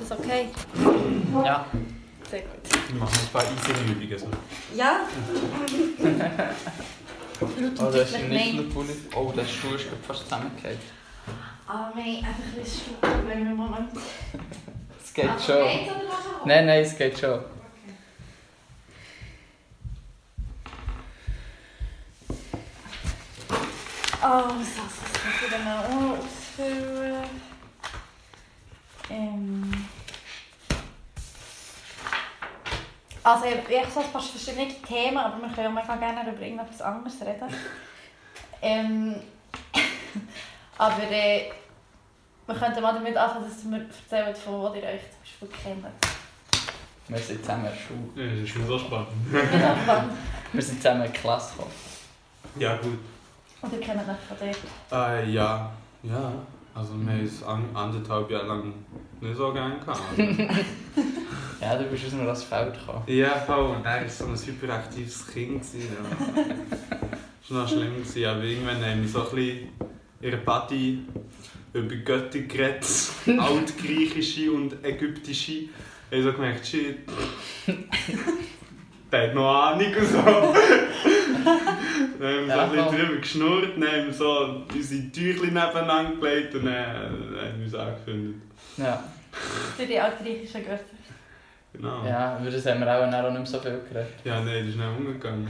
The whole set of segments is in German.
das okay? Ja. Sehr gut. Wir machen ein paar Easy-Übungen. So. Ja? Oh, das ist ein Niffler-Pulli. Oh, der Stuhl ist fast zusammengefallen. Ah, nein, einfach ein bisschen Stuhl, im Moment. Es geht schon. Nein, es geht schon. Oh, was kann ich denn noch ausfüllen? Also ich habe so ein paar verschiedene Themen, aber wir können auch mega gerne über irgendetwas anderes reden. Aber wir könnten mal damit anfangen, dass ihr mir erzählt, von wo ihr euch zum Beispiel kennt. Wir sind zusammen in der Schule. Ja, das ist schon so spannend. Wir sind zusammen in die Klasse gekommen. Ja, gut. Und ihr kennt euch von dort? Ja. Also wir haben es 1,5 Jahre lang nicht so gerne gehabt. Ja, du bist aus dem Feld gekommen. Ja, voll. Und er war so ein hyperaktives Kind. Das war noch schlimm. Aber irgendwann haben wir so ein bisschen in der Party über Götter geredet. Altgriechische und ägyptische. Ich habe so gemerkt, shit. Der hat noch Ahnung und so. Dann haben wir so ein bisschen drüber geschnurrt, dann haben wir so unsere Tüchlein nebeneinander gelegt und dann haben wir uns angefreundet. Ja. Für die altgriechischen Götter. Genau. Ja, über das haben wir auch nicht mehr so viel geredet. Ja, nein, das ist nicht umgegangen.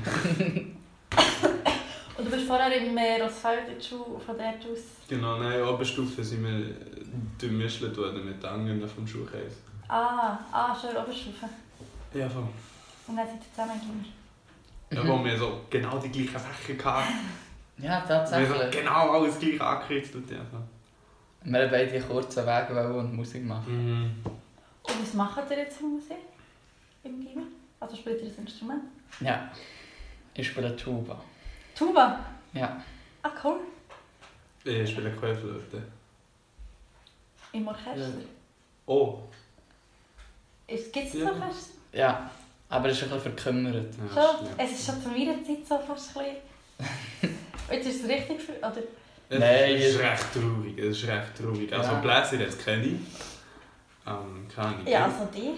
Und du bist vorher im Rossfeld in der Schule, von dort aus? Genau, nein, in Oberstufe sind wir durchmischelt worden mit den anderen vom Schulkreis. Schön, Oberstufe. Ja, voll. Und dann seid ihr zusammen gegangen. Ja, wo wir so genau die gleichen Fächer hatten. Ja, Wir tatsächlich. so genau alles gleich angekritzelt. Ja. Wir haben beide kurzen Weg und Musik machen. Und was macht ihr jetzt von Musik? Im Gimmer? Also spielt ihr ein Instrument? Ja. Ich spiele Tuba. Tuba? Ja. Ah, cool. Ich spiele Querflöte. Im Orchester? Oh. Gibt es Ja. ein Orchester? Ja. Aber es ist ein bisschen verkümmert. Ja, Schon? Es ist schon zu meiner Zeit so fast ein bisschen... Jetzt ist es richtig... Oder? Es Nein, ist recht traurig. Also Ja. Bläser jetzt kenne ich. Keine Ahnung. Ja, also die.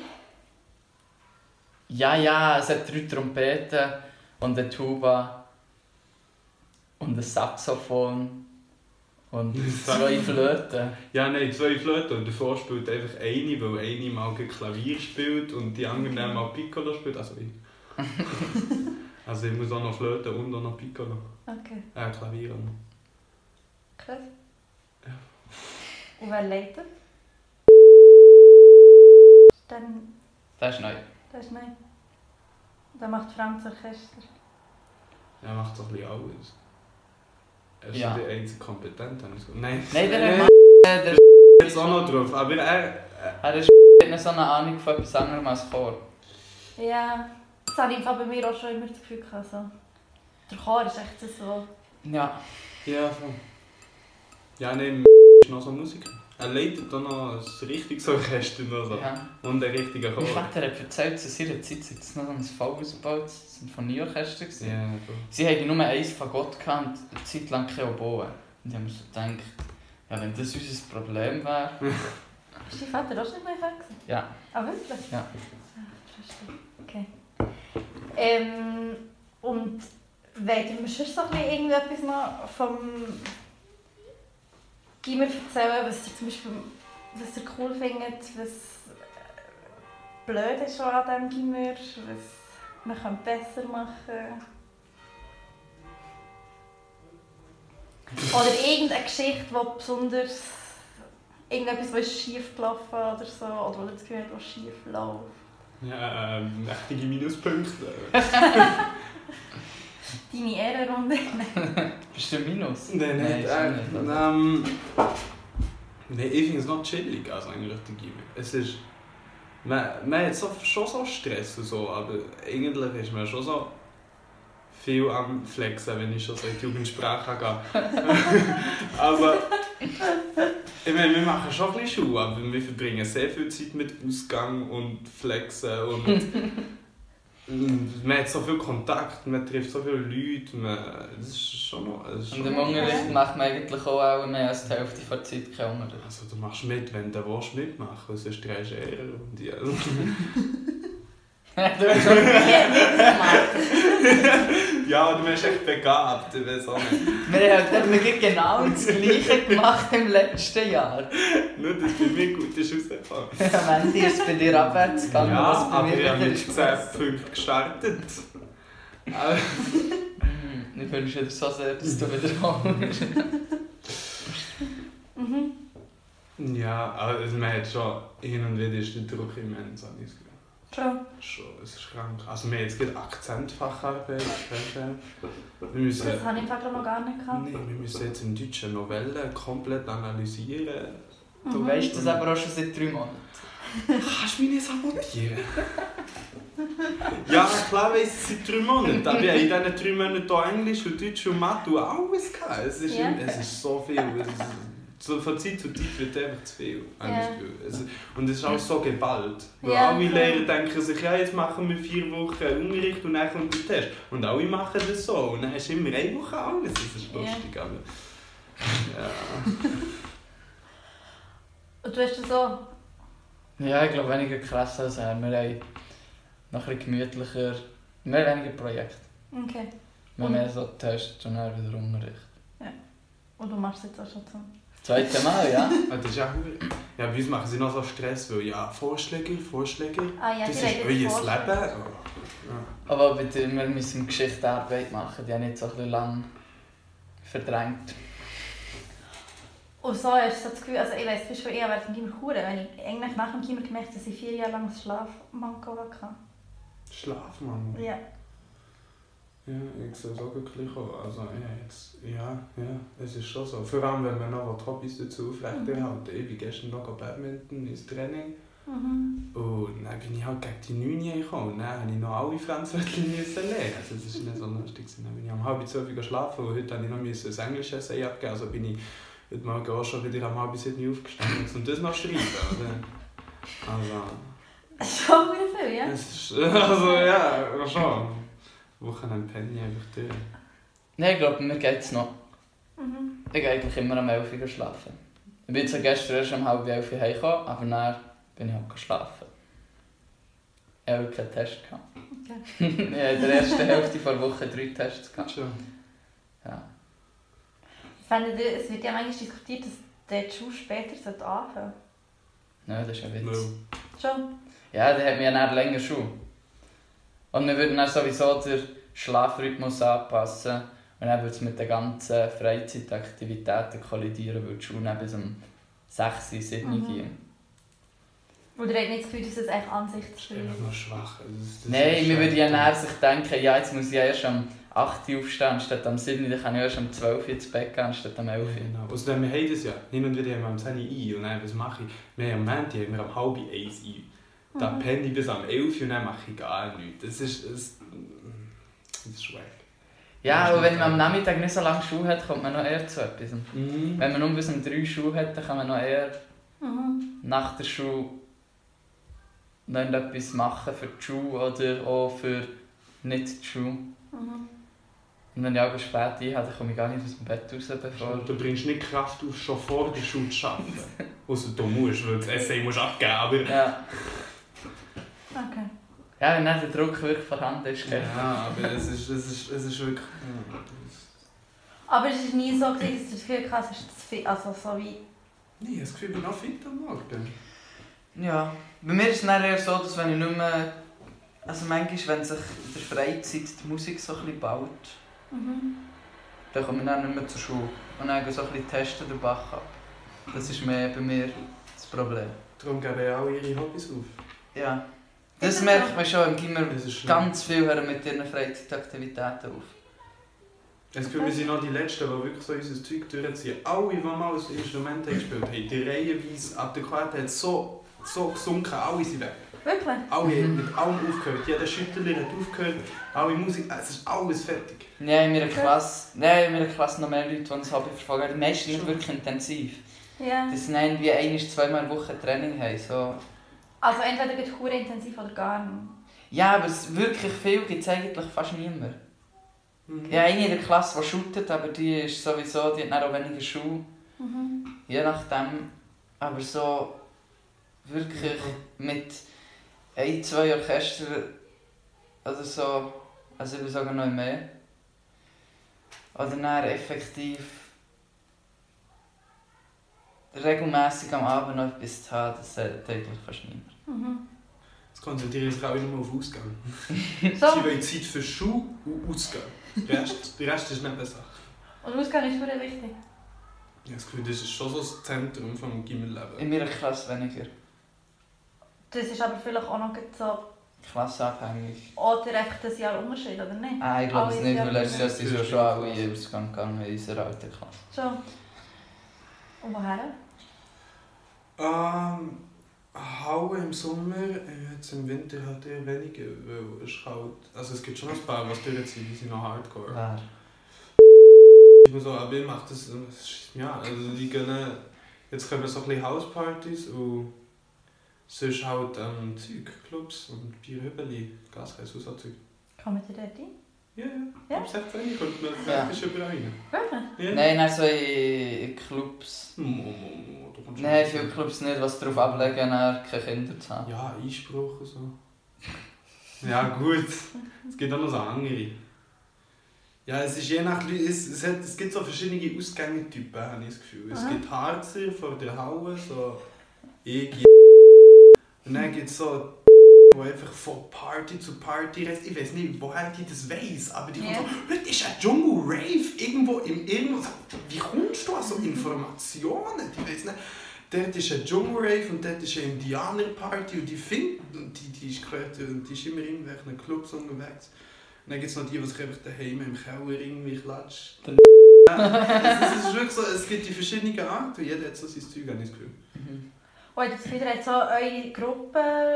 Ja, es hat 3 Trompeten und eine Tuba und ein Saxophon und 2 Flöten. Ja, nein, 2 Flöten und davor spielt einfach eine, weil eine mal Klavier spielt und die andere dann mal Piccolo spielt. Also ich. Also ich muss auch noch Flöte und auch noch Piccolo. Okay. Klavier. Krass. Ja. Und wer leitet? Dann... Das ist neu. Das ist nein. Dann macht Franz Orchester. Er macht so ein bisschen alles. Er ist Ja. der einzige Kompetent. Nein, Nein, der ist jetzt auch noch drauf. Aber hat noch so eine Ahnung von etwas anderem als Chor. Ja, das habe ich bei mir auch schon immer das Gefühl gehabt. So. Der Chor ist echt so... Ja. Ja, voll. Ja, nein, ist noch so Musiker. Er leitet auch noch ein richtiges Orchester noch so. Ja. Und einen richtigen Chor. Mein Vater hat erzählt, zu seiner Zeit sei es noch ein voll ausgebautes Sinfonieorchester gewesen. Ja, voll. Sie hatten nur ein Fagott und eine Zeit lang keine Oboe. Und ich habe mir so gedacht, ja, wenn das unser Problem wäre... Ist dein Vater auch schon mal weg? Ja. Ah, wirklich? Ja. Okay. Und wollt ihr mir sonst so ein bisschen irgendetwas noch vom Gimmer erzählen, was ihr zum Beispiel was ihr cool findet, was blöd ist an diesem Gimmer, was man besser machen kann? Oder irgendeine Geschichte, die besonders... Irgendetwas, was schief gelaufen oder so, oder wo du das Gefühl hast, was schief läuft. Ja, mächtige Minuspunkte. Deine Ehrenrunde. Bist du Minus? Nein, Nein, Nein, ich finde es noch chillig, also eigentlich der Gimmer. Es ist... Man hat schon so Stress und so, aber eigentlich ist man schon so viel am Flexen, wenn ich schon so in die Jugendsprache gehe. Also... Ich meine, wir machen schon ein bisschen Schule, aber wir verbringen sehr viel Zeit mit Ausgang und Flexen und... Man hat so viel Kontakt, man trifft so viele Leute, das ist schon noch... Und im Unterricht macht man eigentlich auch mehr als die Hälfte der Zeit keinen Unterricht. Also du machst mit, wenn du mitmachen willst, sonst drehst du eher um die... Du hast schon mitgemacht. Ja, du bist echt begabt, ich weiß auch nicht. Wir haben genau das Gleiche gemacht im letzten Jahr. Nur, dass bei mir gut ist rausgekommen. Am Ende ist es bei dir abwärts gegangen, Ja, was bei aber mir ich habe wieder mit 10 Punkten gestartet. Ich wünsche dir so sehr, dass du wiederholst. Ja, aber man hat schon hin und wieder ist der Druck immens, habe ich das Gefühl. Schon, es ist krank. Also wir haben jetzt gerade Akzentfacharbeit. Wir müssen, Das habe ich noch gar nicht gehabt. nee, wir müssen jetzt in deutschen Novellen komplett analysieren. Du weißt das aber auch schon seit 3 Monaten. Kannst du mich nicht sabotieren? Ja, klar weiss ich seit 3 Monaten. Aber ich habe in diesen 3 Monaten hier Englisch und Deutsch und Mathe und alles gehabt. Es ist, es ist so viel. Von Zeit zu Zeit wird einfach zu viel. Und es ist auch so geballt. Weil alle Lehrer denken sich, ja, jetzt machen wir 4 Wochen Unterricht und dann kommt der Test. Und alle machen das so. Und dann hast du immer 1 Woche alles. Das ist lustig. Aber, ja. Und du hast das so? Ja, ich glaube weniger krass als er. Wir haben noch ein bisschen gemütlicher, mehr weniger Projekte. Okay. Wir haben mehr so Tests und dann wieder Unterricht. Ja. Und du machst es jetzt auch schon so? Das 2. Mal, ja. Das ist ja bei uns machen sie noch so Stress, weil ja, Vorschläge. Ah ja, das die ist euer Leben. Ja. Aber bitte, wir müssen Geschichtsarbeit machen, die haben nicht so ein bisschen lang verdrängt. Und so ist das Gefühl, also ich weiss, zum Beispiel während dem Gimmer Hure, wenn ich eigentlich nach dem Gimmer gemerkt, dass ich 4 Jahre lang ein Schlafmanko hatte. Schlafmanko? Ja. Ja, ich sehe es auch wirklich auch. Also ja, es ist schon so. Vor allem, wenn man noch Hobbys dazu aufrechterhalten. Ich bin gestern noch Badminton ins Training. Und dann bin ich halt gegen die 9 gekommen. Und dann musste ich noch alle Franzwörter lernen. Also das war nicht so lustig. Dann bin ich um 11:30 geschlafen und heute musste ich noch ein Englisch-Essay abgeben. Also bin ich heute Morgen auch schon wieder um 6:30 aufgestanden, um das noch zu schreiben. Also... Das ist schon wieder viel, ja? Es ist, also ja, schon. Wochenende penne ich einfach durch. Nein, ich glaube, mir geht es noch. Ich gehe eigentlich immer um 11 Uhr schlafen. Ich bin zwar gestern erst um 10:30 Uhr heimgekommen, aber dann bin ich auch geschlafen. Ich habe keinen Test gehabt. Okay. Ich habe in der ersten Hälfte der Woche 3 Tests gehabt. Schon. Ja. Es wird ja manchmal diskutiert, dass der Schule später anfangen. Nein, das ist ein Witz. Schon? Ja, der hat mir ja länger Schule. Und wir würden dann sowieso den Schlafrhythmus anpassen. Und dann würde es mit den ganzen Freizeitaktivitäten kollidieren, weil die Schule dann bis um 6, 7 gehen. Oder hat nicht das Gefühl, dass es eigentlich an sich zu viel ist? Noch schwach. Nein, wir würden ja näher sich denken, ja, jetzt muss ich ja erst am 8 Uhr aufstehen, anstatt am 7 Uhr, dann kann ich erst am 12 Uhr ins Bett gehen, anstatt am 11 Uhr. Genau. Also wir haben das ja. Hin und wieder haben wir am 10 Uhr ein. Und dann, was mache ich? Wir haben am Montag am 12:30 ein. Da penne ich bis am 11 Uhr und dann mache ich gar nichts. Das ist schwach. Ja, aber wenn man am Nachmittag nicht so lange Schule hat, kommt man noch eher zu etwas. Wenn man nur bis um 3 Schule hat, dann kann man noch eher nach der Schule noch etwas machen für die Schule oder auch für nicht die Schule. Und wenn ich auch spät einhabe, dann komme ich gar nicht aus dem Bett raus, bevor... Du bringst nicht Kraft auf, schon vor der Schule zu arbeiten. Außer du musst, weil das Essay musst abgeben, aber... Ja. Okay. Ja, wenn dann der Druck wirklich vorhanden ist. Ja, aber es ist wirklich... Aber es war nie so, dass du das Gefühl hast, es ist zu viel, also so wie... Nein, das Gefühl, ich bin noch fit am Morgen. Ja, bei mir ist es dann eher so, dass wenn ich nicht mehr... Also manchmal, wenn sich in der Freizeit die Musik so ein bisschen baut, dann komme ich dann nicht mehr zur Schule. Und dann so ein bisschen testen den Bach ab. Das ist mehr bei mir das Problem. Darum geben ja auch ihre Hobbys auf. Ja. Das merkt man schon im Gimmer. Ganz viel hören mit ihren Freizeitaktivitäten auf. Das Gefühl, wir sind noch die Letzten, die wirklich so unser Zeug durchziehen. Alle, die mal ein Instrument gespielt haben, die reihenweise ab der Quarte hat so gesunken, alle sind weg. Wirklich? Alle haben mit allem aufgehört. Jeder Schüttler hat aufgehört. Alle Musik, es ist alles fertig. Ja, in meiner Klasse noch mehr Leute, die das Hobby verfolgen. Die meisten sind wirklich intensiv. Ja. Das sind irgendwie 1-2 Mal in der Woche Training haben. So. Also entweder geht es intensiv oder gar nicht. Ja, aber wirklich viel gibt es eigentlich fast niemand. Ja, eine in der Klasse, die shootet, aber die ist sowieso, die hat dann auch weniger Schuhe. Je nachdem. Aber so wirklich mit 1-2 Orchestern oder so, also ich würde sagen noch mehr. Oder dann effektiv regelmässig am Abend noch etwas zu haben, das hat eigentlich fast niemand. Jetzt konzentriere ich mich auch immer auf Ausgang. So. Sie wollen Zeit für Schuh und Ausgang. Der Rest ist nicht besser. Und Ausgang ist sehr wichtig. Ich habe das Gefühl, das ist schon so das Zentrum des Gimmerlebens. In meiner Klasse weniger. Das ist aber vielleicht auch noch so... Klassenabhängig. Oder einfach das Jahr Unterschied, oder nicht? Ich glaube es nicht, weil letztes Jahr sind Ja. schon alle in den Ausgang gegangen in unserer alten Klasse. Schon. Und woher? Hauen im Sommer, jetzt im Winter halt eher weniger, weil es kalt. Also es gibt schon ein paar, was durchziehen, die sind noch hardcore. Wer? So, aber ich mache das, ja, also die gehen, jetzt kommen so ein bisschen Hauspartys und sonst halt Zeugclubs und Bierhübeli, Gasreis-Hauszeug. Kommt ihr dort rein? Ja, Ja? ab 16 kommt man Ja. praktisch überall rein. Wirklich? Ja. Nein, also in Clubs. Du kommst Nein, schon- viele Clubs nicht, was darauf ablegen, keine Kinder zu haben. Ja, Einspruch und so. Ja gut, es gibt auch noch so andere. Ja, es ist je nach es gibt so verschiedene Ausgängetypen, habe ich das Gefühl. Es gibt Harzer vor der Halle, so ich. Und dann gibt es so die einfach von Party zu Party reisen. Ich weiß nicht, woher die das weiss, aber die kommen so, heute ist ein Dschungel-Rave irgendwo im Irgendwo. Wie kommst du an so Informationen? Die weiss nicht. Dort ist ein Dschungel-Rave und dort ist eine Indianer-Party und die finden, die ist gehört und die ist immer in irgendwelchen Clubs unterwegs. Und dann gibt es noch die sich einfach daheim im Keller irgendwie klatschen. Es ist wirklich so, es gibt die verschiedenen Arten, jeder hat so sein Zeug, habe ich das Gefühl. Und jetzt wieder so eure Gruppe,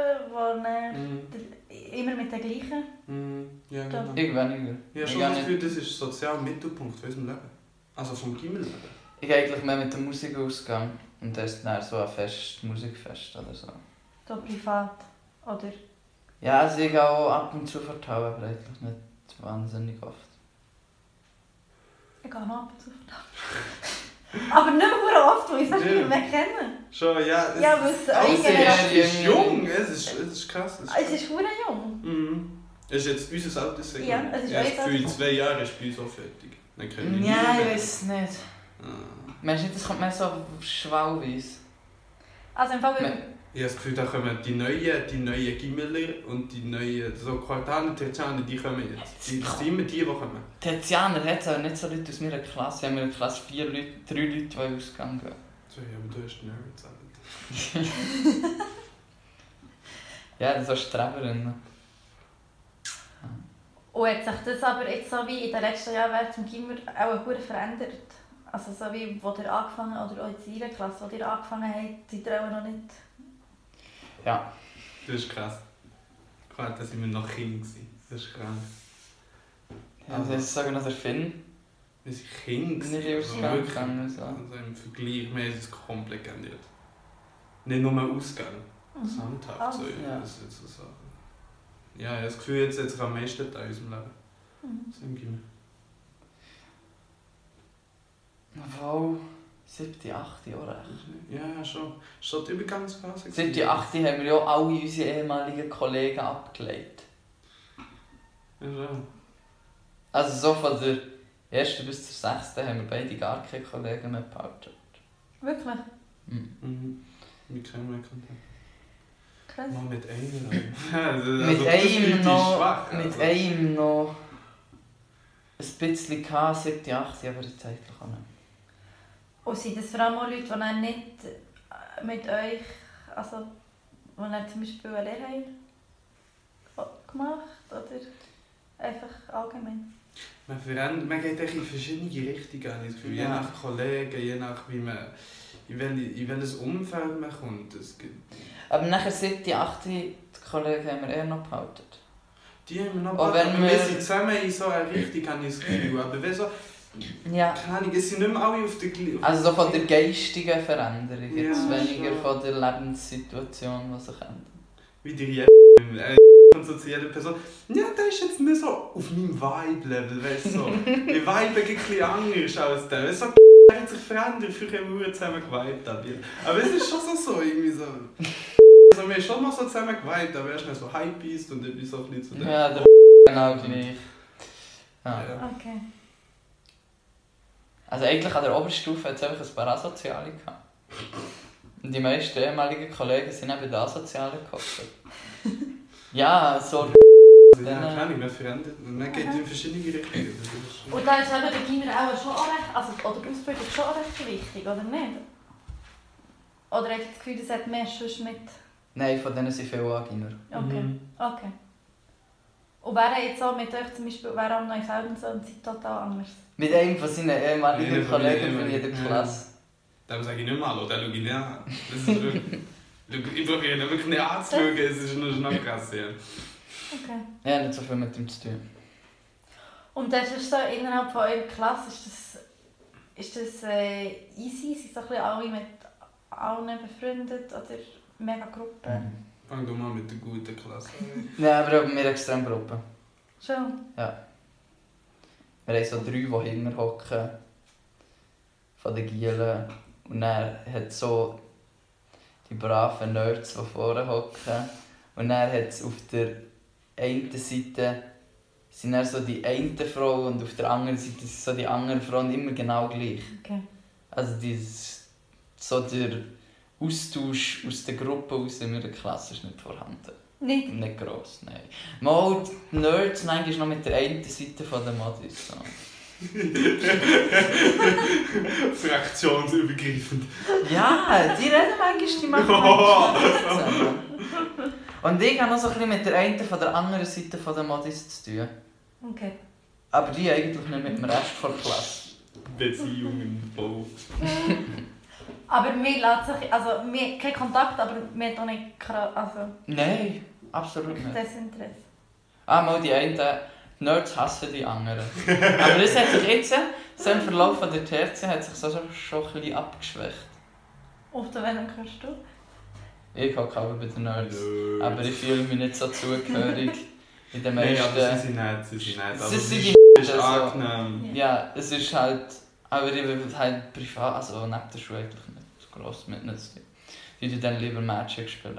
die immer mit den gleichen... Ja, genau. Ich weniger. Ich habe schon das Gefühl, das ist der soziale Mittelpunkt von unserem Leben. Also vom Gimmerleben. Ich gehe eigentlich mehr mit der Musik ausgegangen und das ist dann so ein Musikfest oder so. So privat, oder? Ja, also ich gehe auch ab und zu vertrauen, aber eigentlich nicht wahnsinnig oft. Ich gehe noch ab und zu. Aber nicht mehr oft, weil ich es nicht mehr kenne. Schon, ja. Ja, weil es eure es Generation... Es ist jung, es ist krass. Es ist verdammt jung. Es ist jetzt unser altes Segment. Ja, es ist euer Für in 2 Jahren ist bei uns auch fertig. Dann können wir Ja, nie ich mehr. weiß es nicht. Meinst du nicht, das kommt mehr so schwallweise? Also im Fall... Ich habe das Gefühl, da kommen die neuen Gimmerler und die neuen so Quartaner, Tertianer, die kommen jetzt. Das sind immer die kommen. Tertianer hat es aber nicht so Leute aus meiner Klasse. Wir haben in der Klasse 3 Leute, die ausgegangen gehen. So, ja, aber du hast Nerds. Ja, das ist Streberinnen. Und hat sich das aber jetzt so wie in den letzten Jahren während zum Gimmer auch gut verändert? Also so wie, wo ihr angefangen oder auch in ihrer Klasse, wo ihr angefangen habt, seid ihr auch noch nicht... Ja. Das ist krass. Klar, da sind wir noch Kinder gewesen. Das ist krank. Ja, das ist sogar noch der Finn. Wir sind Kinder gewesen. Nicht ausgegangen. Wirklich. So. Also im Vergleich, wir haben es komplett geändert. Nicht nur mehr Ausgang. Gesamthaft. So, Ja. das ist jetzt so Sachen. Ja, ich habe das Gefühl, jetzt hat sich am meisten Teil in unserem Leben. So im Gimmer. Obwohl, 7., 8. Jahre. Ja, schon. Schon die Übergangsphase. 7., 8. haben wir ja alle unsere ehemaligen Kollegen abgelegt. Ja, schon. Also so von der 1. bis zur 6. haben wir beide gar keine Kollegen mehr behalten. Wirklich? Wie kennen wir Kontakt? Krass. Mal mit einem. Also, Mit das Gefühl, die einem ist noch, schwach, mit also. einem noch ein bisschen gehabt, 7., 8., aber jetzt eigentlich auch nicht. Und sind das vor allem auch Leute, die dann nicht mit euch, also die dann zum Beispiel eine Lehre haben gemacht oder einfach allgemein? Man geht echt in verschiedene Richtungen, habe ich das Gefühl. Je Ja. nach Kollegen, je nach wie man, in welches Umfeld man kommt. Es gibt, Aber nachher 7., 8. die Kollegen haben wir eher noch behalten. die haben wir noch Auch behalten, wenn aber wir- wir sind zusammen in so einer Richtung, habe ich das Gefühl. Aber wenn so, Ja. keine Ahnung, es sind nicht mehr alle auf der gleichen... Also so von der geistigen Veränderung, jetzt Ja, weniger schon. von der Lebenssituation, die sich ändert. wie der und so zu jeder Person. Ja, der ist jetzt nicht so auf meinem Vibe-Level, weißt du. So. Die Vibe ein bisschen anders als der. Weißt du, der hat sich verändert, früher haben wir zusammen geweibt. Aber es ist schon so irgendwie so. Also wir haben schon mal so zusammen geweibt, aber erst nicht so Hypebeast und dann so ein bisschen zu dem. Ja, der genau gleich. Ja. Okay. Also eigentlich an der Oberstufe hat es einfach ein paar Asoziale gehabt. Und die meisten ehemaligen Kollegen sind eben die Asozialen gehockt. Ja, so... Ja, keine Ahnung, man verändert. Man geht in verschiedene Richtungen. Und da ist eben der Gimmer auch schon recht, also, oder die Ausbildung schon recht wichtig, oder nicht? Oder habt ihr das Gefühl, das hat mehr sonst mit... Nein, von denen sind viele Aginer. Okay, okay. Und wäre jetzt auch mit euch zum Beispiel, wäre am Neufelden so eine Zeit total anders? Mit einem von seinen ehemaligen Kollegen von jeder Klasse. Dem sage ich nicht mal, oder schaue ich nicht an. Das ist wirklich... Ich probiere ihn wirklich nicht anzuschauen, es ist noch krass. Ja. Okay. Ja, nicht so viel mit ihm zu tun. Und das ist so, innerhalb von eurer Klasse, ist das easy? Sind so ein bisschen alle mit allen befreundet oder mega Gruppen? Fang doch mal mit der guten Klasse an. Ja, aber auch mit extrem Gruppen. Schon? Ja. Wir haben so 3, die hinten hocken. Von den Gielen. Und dann hat so die braven Nerds, die vorne hocken. Und dann hat es auf der einen Seite sind dann so die eine Frau und auf der anderen Seite sind so die andere Frau immer genau gleich. Okay. Also so der Austausch aus der Gruppe aus in meiner Klasse ist nicht vorhanden. Nicht? Nicht gross, nein. Mal die Nerds manchmal noch mit der einen Seite von der Modis. So. Fraktionsübergreifend. Ja, die reden manchmal, die machen manchmal zusammen. Und ich habe noch so ein bisschen mit der einen von der anderen Seite von der Modis zu tun. Okay. Aber die eigentlich nicht mit dem Rest der Klasse. Beziehungen voll. Aber wir lassen sich, also wir, kein Kontakt, aber wir haben auch nicht, also Nein, absolut nicht. Desinteresse. Mal die einen Nerds hassen die anderen. Aber das hat sich jetzt, so im Verlauf der TRC, hat sich so schon ein bisschen abgeschwächt. Auf der Welt gehörst du? Ich hocke aber bei den Nerds. Aber ich fühle mich nicht so zugehörig. In den Nein, meisten... aber sie sind nicht. Also, Sie sind ist also, angenehm. ja, es ist halt... Aber ich will halt privat, also neben der Schule eigentlich nicht so gross mit nicht zu tun. Ich würde dann lieber Magic spielen.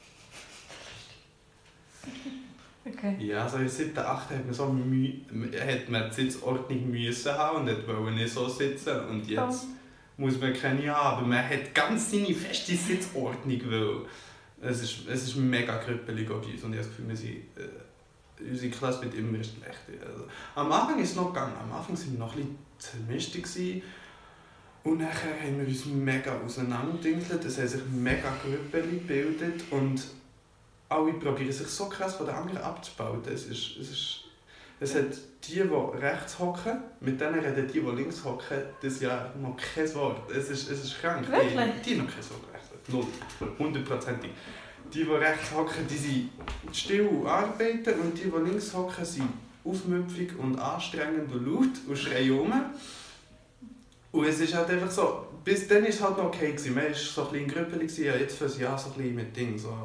Okay. Ja, also in 7. 8. hat man so hat man die Sitzordnung müssen haben und wollte nicht so sitzen. Und jetzt muss man keine haben, aber man hat ganz seine feste Sitzordnung. Weil es ist mega krüppelig bei uns und ich habe das Gefühl, unsere Klasse wird immer schlechter. Also, am Anfang ist es noch gegangen, am Anfang waren wir noch ein bisschen zermischt. Und nachher haben wir uns mega auseinandergedingselt, es haben sich mega Grüppeli gebildet und alle probieren sich so krass von den anderen abzubauen. Es hat die rechts hocken, mit denen reden die links hocken, das Jahr noch kein Wort. Es ist krank. Wirklich? Die noch kein Wort. Null. 100%. Die rechts hocken, die sind still und arbeiten und die links hocken, sind aufmüpfig und anstrengend und laut und schreien rum. Und es ist halt einfach so, bis dann war es halt noch okay gewesen. Man war so ein bisschen in Grüppeli, ja, jetzt für ein Jahr so ein bisschen mit Ding, so,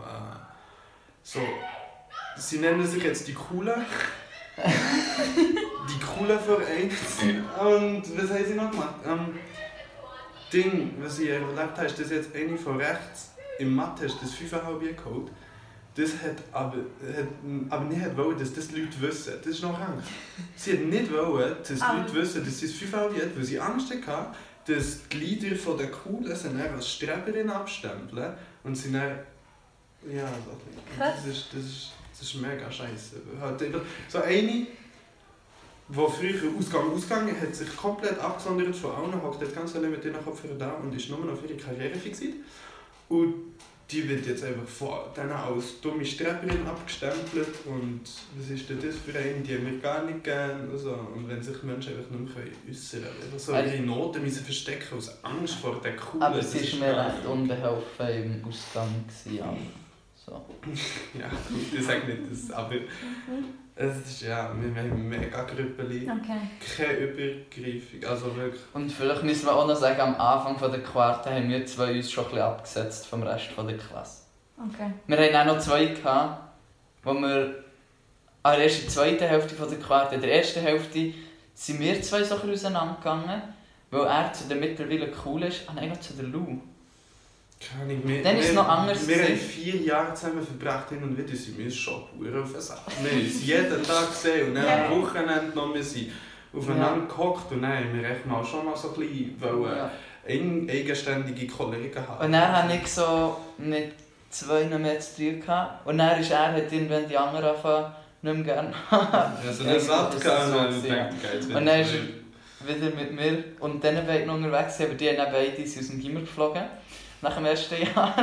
sie nennen sich jetzt die Coolen. Die Coolen Vereine. Und was haben sie noch gemacht? Ding, was ich erlebt habe, ist, dass jetzt eine von rechts im Mathe hast das 5,5 geholt. Das hat aber nicht wollen, dass das die Leute wissen. Das ist noch krank. Sie hat nicht wollen, dass die Leute wissen, dass sie das 5,5 hat, weil sie Angst hatten, dass die Leader von der Coolen sie dann als Streberin abstempeln und sie dann... Ja, das ist mega scheiße. So eine, die früher Ausgang hat sich komplett abgesondert von allen, hockt jetzt ganz allein mit ihren Kopfhörern da und ist nur noch auf ihre Karriere fixiert. Und die wird jetzt einfach von denen als dumme Streberin abgestempelt. Und was ist denn das für eine, die haben wir gar nicht gern. Also, und wenn sich Menschen einfach nicht mehr äußern können. So ihre Noten müssen verstecken aus Angst vor der Coolen. Aber sie war mir recht unbeholfen im Ausgang. So. Ja, gut, ich sage nicht das, aber es ist ja, wir haben mega Grüppeli, keine Übergreifung, also wirklich. Und vielleicht müssen wir auch noch sagen, am Anfang der Quarte haben wir zwei uns schon ein bisschen abgesetzt vom Rest der Klasse. Okay. Wir hatten auch noch 2 gehabt, wo wir erst in der zweiten Hälfte der Quarte, in der ersten Hälfte sind wir 2 so auseinandergegangen, weil er zu der mittlerweile cool ist, und einer zu der Lou. Dann ist es noch anders. Wir haben 4 Jahre zusammen verbracht, hin und wieder sind wir schon verdammt auf der Sache. Wir haben uns jeden Tag gesehen und dann am Wochenende noch, wir sind aufeinander gehockt und dann haben wir echt mal schon mal so ein bisschen eigenständige Kollegen haben. Und dann habe ich so mit 2 mehr zu tun gehabt. Und dann ist hat irgendwann die anderen angefangen, nicht mehr gerne. Also dann satt gehabt und dann ist er wieder mit mir und dann beiden unterwegs, aber die haben beide aus dem Gimmer geflogen. Nach dem ersten Jahr.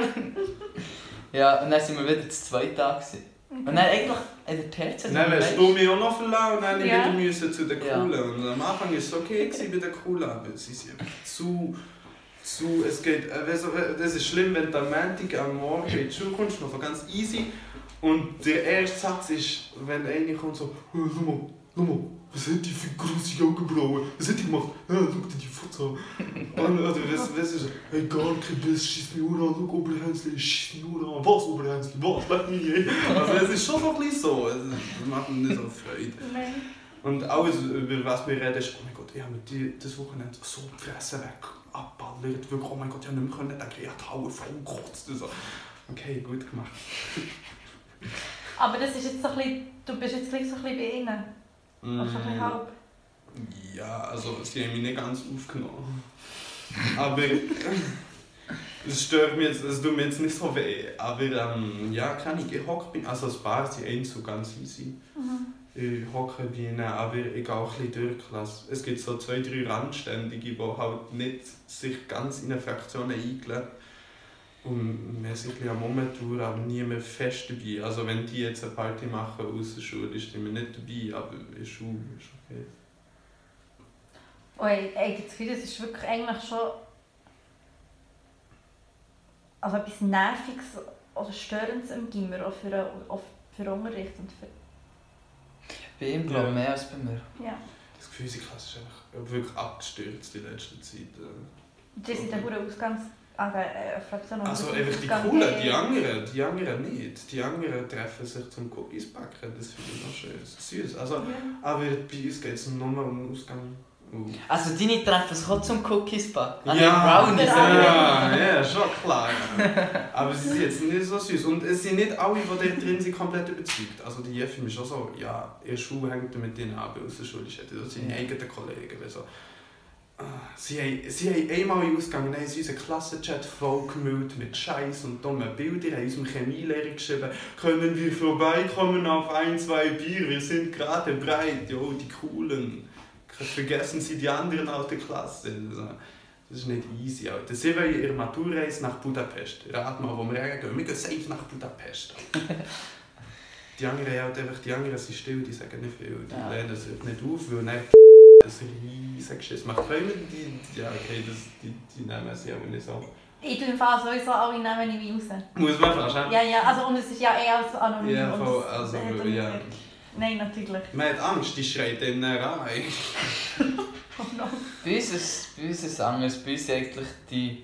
Ja, und dann sind wir wieder zu zweit da gewesen. Okay. Und dann eigentlich in der Terze. Dann hast du mich auch noch verlassen und dann wieder zu den Coolen. Ja. Und am Anfang war es okay bei den Coolen, aber sie sind zu... Es geht... Das ist schlimm, wenn du am Montag am Morgen in die Schule kommst, noch ganz easy. Und der erste Satz ist, wenn einer kommt so... Schau mal, was hat die für grosse Augenbrauen? Was hat die gemacht? Ja, schau dir die Fotos an. Oder was ist hey, gar kein Biss, schieß mich nur an, schau Oberhänzli, schieß mich nur an. Was Oberhänzli? Was? Lass mich nicht. Also es ist schon so ein bisschen so. Das macht mir nicht so Freude. Nein. Und alles, über was wir reden, ist, oh mein Gott, ich habe mir das Wochenende so die Fresse weg abballert. Wirklich, oh mein Gott, ich habe nicht mehr denken, ich habe die Haue voll gekotzt. So. Okay, gut gemacht. Aber das ist jetzt so ein bisschen, du bist jetzt gleich so ein bisschen bei ihnen. Oder so ein bisschen halb. Ja, also sie haben mich nicht ganz aufgenommen. Aber es stört mich jetzt, es tut mir jetzt nicht so weh. Aber ja, kann ich hocke bin, also ein paar sind einzeln ganz easy. Ich hocke bei ihnen, aber ich gehe auch ein bisschen durch. Es gibt so 2, 3 Randständige, die halt nicht sich ganz in eine Fraktion eingeladen. Und wir sind ein bisschen am Umtouren, aber nie mehr fest dabei. Also wenn die jetzt eine Party machen aus der Schule, ist die mir nicht dabei, aber in der Schule ist okay. Oh, ich habe das Gefühl, das ist wirklich eigentlich schon also etwas Nerviges oder Störendes im Gimmer, auch für Unterricht und für... Bei ihm glaube ich mehr als bei mir. Ja. Das Gefühl, unsere Klasse ist einfach wirklich abgestürzt in letzter Zeit. Die sind der gute Ausgangs... Also einfach die Coolen, die anderen nicht. Die anderen treffen sich zum Cookies backen, das finde ich noch schön süß. Also, aber bei uns geht es nur mal um den Ausgang. Also deine treffen sich auch zum Cookies backen? Ja, Brownies, ja, schon klar. Aber sie sind jetzt nicht so süß. Und es sind nicht alle, die da drin sind, komplett überzeugt. Also die Jeffi ist auch so, ja, in der Schule hängt er mit denen ab, aus der Schule ist er seine eigenen Kollegen. So. Sie haben einmal in Ausgang unseren Klassenchat vollgemüllt mit Scheiß und dummen Bildern, haben unserem Chemielehrer geschrieben, können wir vorbeikommen auf 1, 2 Bier, wir sind gerade bereit, jo, die Coolen. Vergessen Sie die anderen aus der Klasse. Das ist nicht easy, Alter. Sie wollen ihre Maturreise nach Budapest. Rat mal, wo wir hergehen. Wir gehen safe nach Budapest. Die anderen sind still, die sagen nicht viel, die lernen sich nicht auf, weil dann das riesige Schiss macht. Können wir die okay, die nehmen sie aber nicht so. Ich tue im Fall sowieso alle Namen nicht raus. Muss man fast, ja? Ja, also und es ist ja als anonym. Ja, voll, also, ja. Nein, natürlich. Man hat Angst, die schreit dann rein. Oh no. Bei uns ist es anders. Bei uns eigentlich die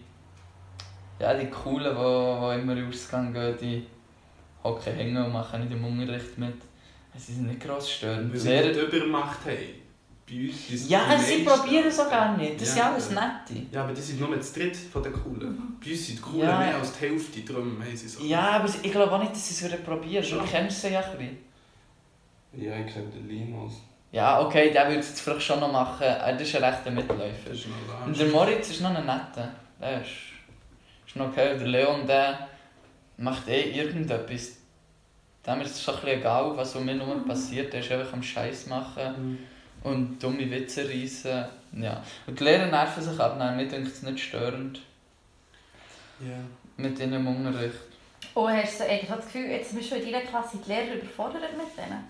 Coolen, die immer ausgehen gehen, die hocken hängen und machen nicht im Unterricht mit. Sie sind nicht gross störend. Weil sie nicht Übermacht haben. Bei uns ja, sie probieren es auch gar nicht. Das sind alles Nette. Ja, aber die sind nur das Dritte von den Coolen. Bei uns sind die Coolen mehr als die Hälfte, darum haben sie so. Ja, aber ich glaube auch nicht, dass sie es probieren. Du kennst sie ja ein bisschen. Ja, ich kenne den Linus. Ja, okay, der würde es jetzt vielleicht schon noch machen. Das ist ein rechter Mitläufer. Und der Moritz ist noch ein netter. Der ist noch okay. Der Leon, der macht irgendetwas. Dem ist es schon ein bisschen egal, was um mich herum passiert. Der ist einfach am Scheiß machen und dumme Witze reissen. Ja. Und die Lehrer nerven sich ab. Nein, mir denkt es nicht störend. Ja. Mit ihnen im Unterricht. Oh, hast du eigentlich das Gefühl, jetzt bist du in deiner Klasse die Lehrer überfordert mit denen?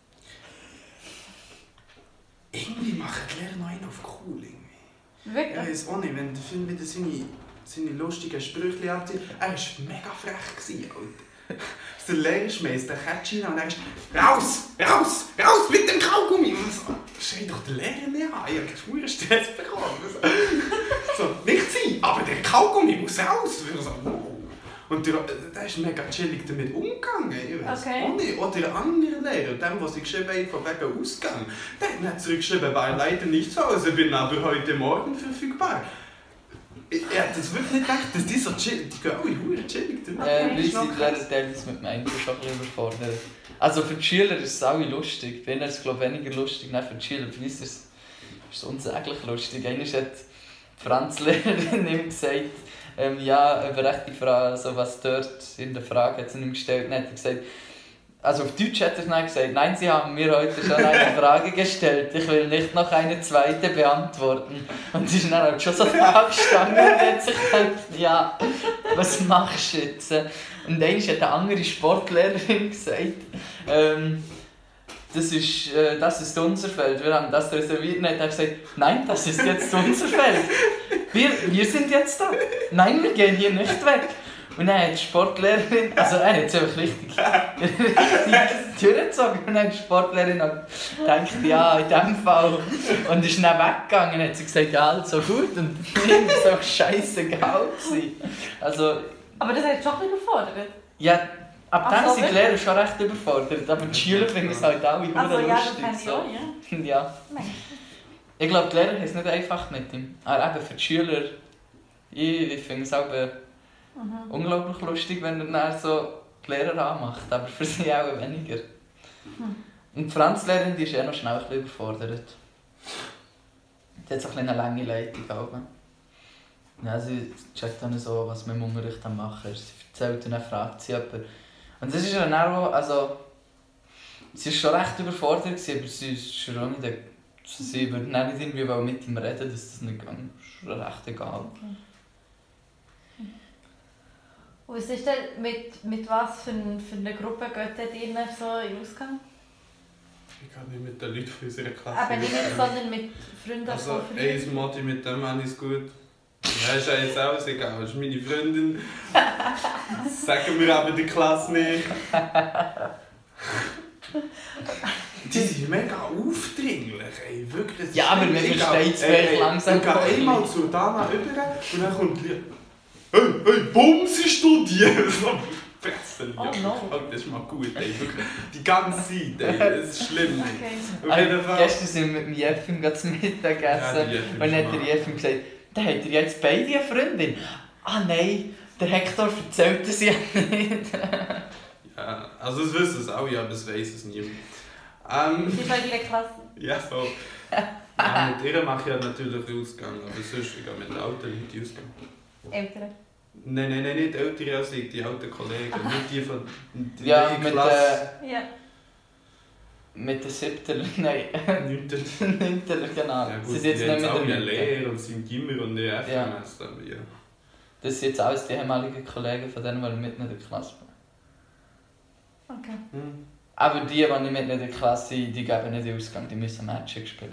Irgendwie machen die Lehrer noch einen auf cool. Wirklich? Ich weiß auch nicht, wenn der Film wieder seine lustigen Sprüche abzieht. Er war mega frech, Alter. Der Lehrer schmeißt den Kätzchen an und er ist raus mit dem Kaugummi. Und so, schreit doch der Lehrer nicht an. Ich habe einen Stress bekommen. So, nicht sie, aber der Kaugummi muss raus. So, Und der ist mega chillig damit umgegangen. Ich weiss Okay. auch nicht. Oder ein anderer Lehrer, dem, was ich geschrieben habe, von wegen Ausgang, der hat nicht zurückgeschrieben, war leider nicht zu Hause, bin aber heute Morgen verfügbar. Ich hätte das wirklich nicht gedacht, dass die so chillig, die gehen alle verdammt chillig damit. Okay. Wie sind Lehrer das mit dem Englisch auch ein bisschen überfordert. Also für die Schüler ist es auch lustig. Bei ihnen ist es glaube ich weniger lustig, nein, für die Schüler für uns ist es unsäglich lustig. Einmal hat die Franzlehrerin ihm gesagt, ja, über rechte Frage, also was dort in der Frage hat sie ihm gestellt, dann hat er gesagt, also auf Deutsch hat er dann gesagt, nein, Sie haben mir heute schon eine Frage gestellt, ich will nicht noch eine zweite beantworten. Und sie ist dann halt schon so da gestanden und hat sich gedacht, ja, was machst du jetzt? Und einmal hat eine andere Sportlehrerin gesagt, das ist unser Feld, wir haben das reserviert. Und er hat gesagt, nein, das ist jetzt unser Feld. Wir sind jetzt da. Nein, wir gehen hier nicht weg. Und dann hat die Sportlehrerin, also er hat es einfach richtig durchgezogen. Und dann hat die Sportlehrerin gedacht, ja, in dem Fall. Und ist dann weggegangen und hat sie gesagt, ja, also gut. Und ihm war es auch scheissegal. Also, Aber das hat schon ein bisschen überfordert. ja, ab dann so, sind die Lehrer schon recht überfordert. Aber die Schüler finden es halt auch immer Also ja, das lustig. fände ich auch, ja. Ja. Nein. Ich glaube, die Lehrer haben es nicht einfach mit ihm. Aber eben für die Schüler, ich finde es auch unglaublich lustig, wenn er dann so die Lehrer anmacht. Aber für sie auch weniger. Und die Franzlehrerin, die ist noch schnell ein bisschen überfordert. Die hat so eine lange Leitung. Ja, sie checkt dann so, was wir im Unterricht machen. Sie erzählt und dann fragt sie jemanden. Und das ist dann auch, also... Sie war schon recht überfordert, aber sie ist schon auch nicht... Sie würde dann nicht irgendwie mit ihm reden, dass das nicht geht. Das ist schon recht egal. Okay. Und was ist denn mit was für eine Gruppe geht ihr so in Ausgang? Ich kann nicht mit den Leuten von unserer Klasse. Aber nicht, sondern mit Freunden Also, von früher. eins Modi, mit dem habe ich es gut. Ja, ist ja jetzt alles egal. Das ist meine Freundin. Sagen wir aber der Klasse nicht. Die sind mega aufdringlich, ey. Wirklich. Ja, aber wir verstehen es vielleicht langsam. Ich gehe einmal zu Dana rüber und dann kommt die hey, Bumsi studieren! So, Fressen, ja. Oh no. Oh, das ist mal gut, ey. Wirklich. Die ganze Zeit, ey. Das ist schlimm, ey. Okay. Auf jeden Fall. Gestern sind wir mit dem Jeffim zum Mittag Ja, gegessen. die Jeffim Und dann hat schon der Jeffim gesagt, da habt ihr jetzt beide eine Freundin. Ah nein, der Hector erzählt es ja nicht. Ja, also es wissen es auch, ja, aber es weiss es niemand. Sie ist in der Klasse. Ja, so. Ja, mit ihr mache ich ja natürlich Ausgang, aber sonst ich gehe mit den alten Leuten Ausgang. Ältere. Nein, nicht ältere als ich, die alten Kollegen, nicht die von der Ja, Klasse. Ja. Mit den 7. Nein, 9. 9. genau. Ja, gut, Sie sind jetzt die nicht haben mit auch der eine 9. Lehre und sind Gimmer und die FMS, aber ja. Das sind jetzt alles die ehemaligen Kollegen von denen, die mit in der Klasse waren. Okay. Aber die nicht mit in der Klasse sind, die geben nicht den Ausgang, die müssen Matches spielen.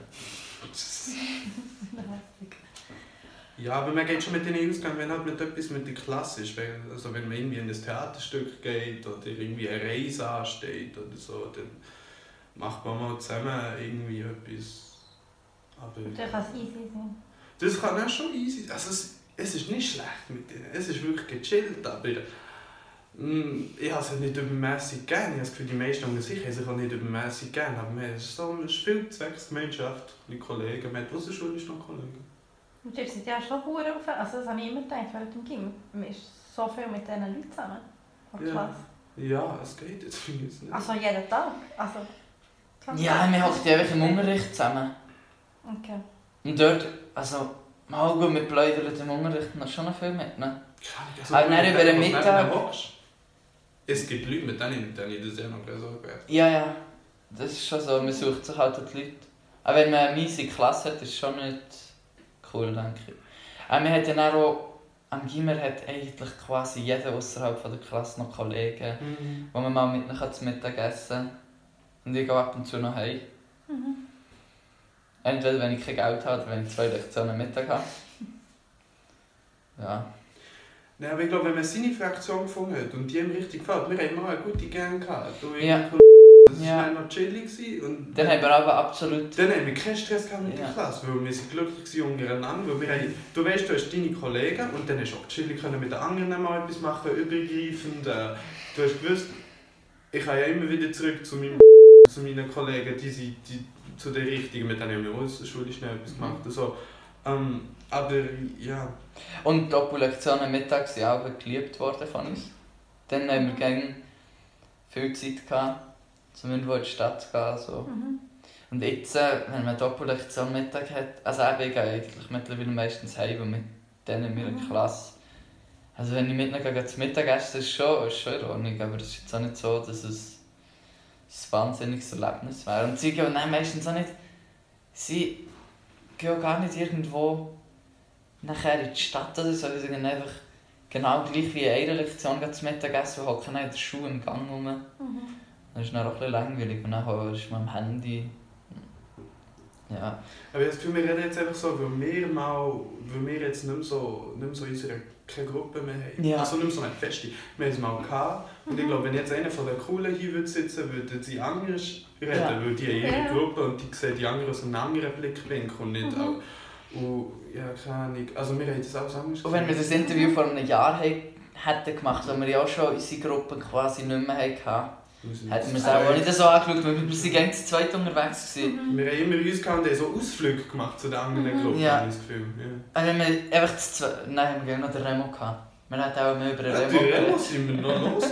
Ja, aber man geht schon mit denen Ausgang, wenn halt mit etwas mit der Klasse ist. Also wenn man irgendwie in ein Theaterstück geht oder irgendwie eine Reise ansteht oder so, dann macht man mal zusammen irgendwie etwas. Aber Das kann es easy sein. das kann auch schon easy sein. Also es ist nicht schlecht mit denen, es ist wirklich gechillt, aber ich habe es nicht übermässig gern. Ich habe das Gefühl, die meisten unter sich haben sich auch nicht übermässig gern. Aber man ist so eine Zwecksgemeinschaft, die Kollegen. Man hat aus der Schule noch Kollegen. Und die sind ja schon hure auf. Also das habe ich immer gedacht, während dem Gym. Man ist so viel mit diesen Leuten zusammen. Von der Ja. Klasse. Ja, es geht, jetzt finde ich es nicht. Also jeden Tag. Also, Ja, wir hocken einfach im Unterricht zusammen. Okay. Und dort, also, mal gut, wir plaudern im Unterricht noch schon noch viel mit, ne? Also, Aber dann über den wenn du Mittag- neben hockst, es gibt Leute, mit denen ich das ja noch so gehört. Ja, das ist schon so, man sucht sich halt die Leute. Aber wenn man eine miese Klasse hat, ist es schon nicht cool, denke ich. Aber wir hatten dann auch, am Gimmer hat eigentlich quasi jeder außerhalb der Klasse noch Kollegen, wo man mal mit ihnen zum Mittag essen kann. Und ich gehe ab und zu noch heim. Entweder wenn ich kein Geld habe oder wenn ich 2 Lektionen Mittag habe. Ja. Nein, aber ich glaube, wenn man seine Fraktion gefunden hat und die ihm richtig gefällt, wir haben immer eine gute Gang gehabt. Das war noch chillig. Und dann haben wir aber absolut... Dann haben wir keinen Stress gehabt mit der Klasse, weil wir sind glücklich untereinander. Du weißt, du hast deine Kollegen und dann hast du auch chillig mit den anderen mal etwas machen, übergreifend. Du hast gewusst, ich kann ja immer wieder zurück zu meinen Kollegen, die zu den Richtigen, mit denen haben wir auch in der Schule schnell etwas gemacht. Also, aber ja. Und die Doppellektionen mittags sind auch geliebt worden von uns. Dann haben wir gerne viel Zeit gehabt, um irgendwo in die Stadt zu gehen. So. Und jetzt, wenn man eine Doppellektion Mittag hat, also ich gehe eigentlich mittlerweile meistens heim, weil mit denen in meiner Klasse. Also wenn ich mit ihnen zum Mittagessen, das ist schon in Ordnung, aber es ist jetzt auch nicht so, dass es ein wahnsinniges Erlebnis wäre. Und sie gehen meistens auch nicht, sie gehen gar nicht irgendwo nachher in die Stadt oder so, sie gehen einfach genau gleich wie in einer Lektion zum Mittagessen und hocken in der Schule im Gang rum. Das ist dann auch ein bisschen langweilig und dann ist man am Handy. Ja. Aber ich habe das Gefühl, wir reden jetzt einfach so, weil wir jetzt nicht mehr so keine Gruppe mehr haben. Ja. Also nicht mehr so eine feste. Wir haben es mal gehabt. Und ich glaube, wenn jetzt einer von den Coolen hier würde sitzen, würden sie anders reden, weil die haben ihre Gruppe und die sehen die anderen aus einem anderen Blickwinkel und nicht auch. Und ja, keine Ahnung. Also wir haben das alles anders gesehen. Und wenn wir das Interview vor einem Jahr hätten gemacht, wo wir ja auch schon unsere Gruppe quasi nicht mehr hatten, hätten wir es auch nicht so angeschaut, weil wir sind ganz zu zweit unterwegs waren. Wir haben immer uns gehabt und so Ausflüge gemacht zu den anderen Gruppen, habe ich das Gefühl. Ja. Also wenn wir einfach zu zweit... Nein, wir haben noch den Remo gehabt. Wir hatten auch mehr über den Remo geredet. Remo sind wir noch los.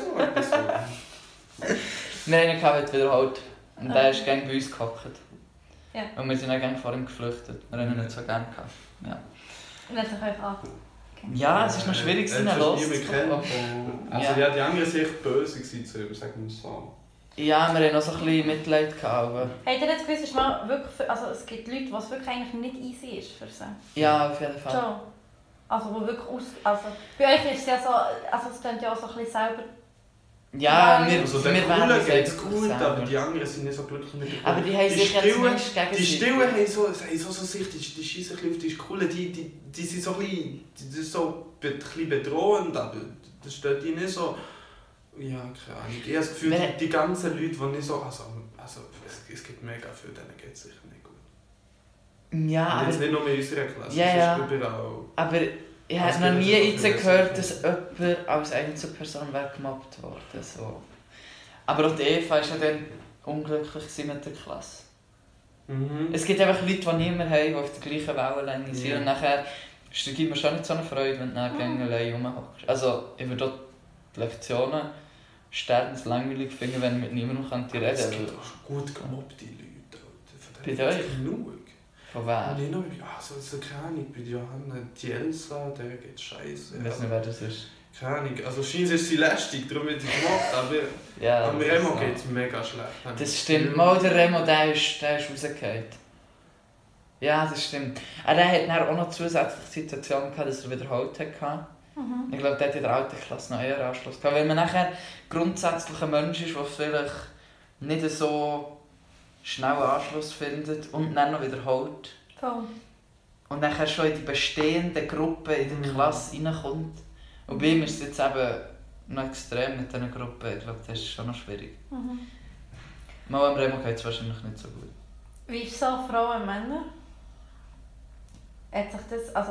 Wir haben ihn gehabt, wiederholt. Und der ist gerne bei uns gehockt. Ja. Und wir sind auch gerne vor ihm geflüchtet. Wir haben ihn nicht so gerne gehabt. Ja. Und hat sich euch an. Ja, es ist noch schwierig, sie loszukommen. Also ja, die anderen waren echt böse zu ihm, sagen wir so. Ja, wir hatten noch so ein bisschen Mitleid gehabt. Habt ihr jetzt gewusst, es mal wirklich also es gibt Leute, die es wirklich eigentlich nicht easy ist für sie? Ja, auf jeden Fall. Schon. Also wo wirklich also bei euch ist es ja so, also es könnt ja auch so ein bisschen selber... Ja, also wir werden geht es gut, aber die anderen sind nicht so glücklich mit der Aber die haben sich ja zumindest gegen die Stillen haben so Sicht, die schiessen ein bisschen auf die Coole, die sind so ein bisschen bedrohend, aber das stört die nicht so... Ja, keine Ahnung. Ich habe das Gefühl, die ganzen Leute, die nicht so... Also es gibt mega viele, denen geht es sicher nicht gut. Ja, aber... Jetzt nicht nur in unserer Klasse, ja, es ist überall... Aber ich habe noch nie gehört, dass jemand als Einzelperson gemobbt wurde. So. Aber auch die Eva war ja dann unglücklich mit der Klasse. Es gibt einfach Leute, die niemand haben, die auf der gleichen Wellenlänge sind. Und nachher gibt mir schon nicht so eine Freude, wenn du dann allein rumhockst. Also ich würde auch die Lektionen sterbenslangweilig finden, wenn ich mit niemandem reden kann. Es gibt auch gut gemobbte Leute. Bei euch? Genug. Von wer? So keine Ahnung, bei Johanna, die Elsa, der geht scheiße. Ich weiß nicht, wer das ist. Keine Ahnung, also scheint ist sie lästig, darum wird sie gemobbt, aber ja, am Remo geht es mega schlecht. Das stimmt, mal der Remo, der ist rausgefallen. Ja, das stimmt. Der hat dann auch noch zusätzliche Situationen gehabt, dass er wiederholt hatte. Ich glaube, der hat in der alten Klasse noch eher Anschluss gehabt. Weil man nachher grundsätzlich ein Mensch ist, der vielleicht nicht so schnell Anschluss findet und dann noch wiederholt. Voll. Und dann schon in die bestehende Gruppe in der Klasse reinkommt. Und bei ihm ist es jetzt eben noch extrem mit dieser Gruppe. Ich glaube, das ist schon noch schwierig. Mal am Remo geht es wahrscheinlich nicht so gut. Wie ist es so, Frauen und Männer? Hat sich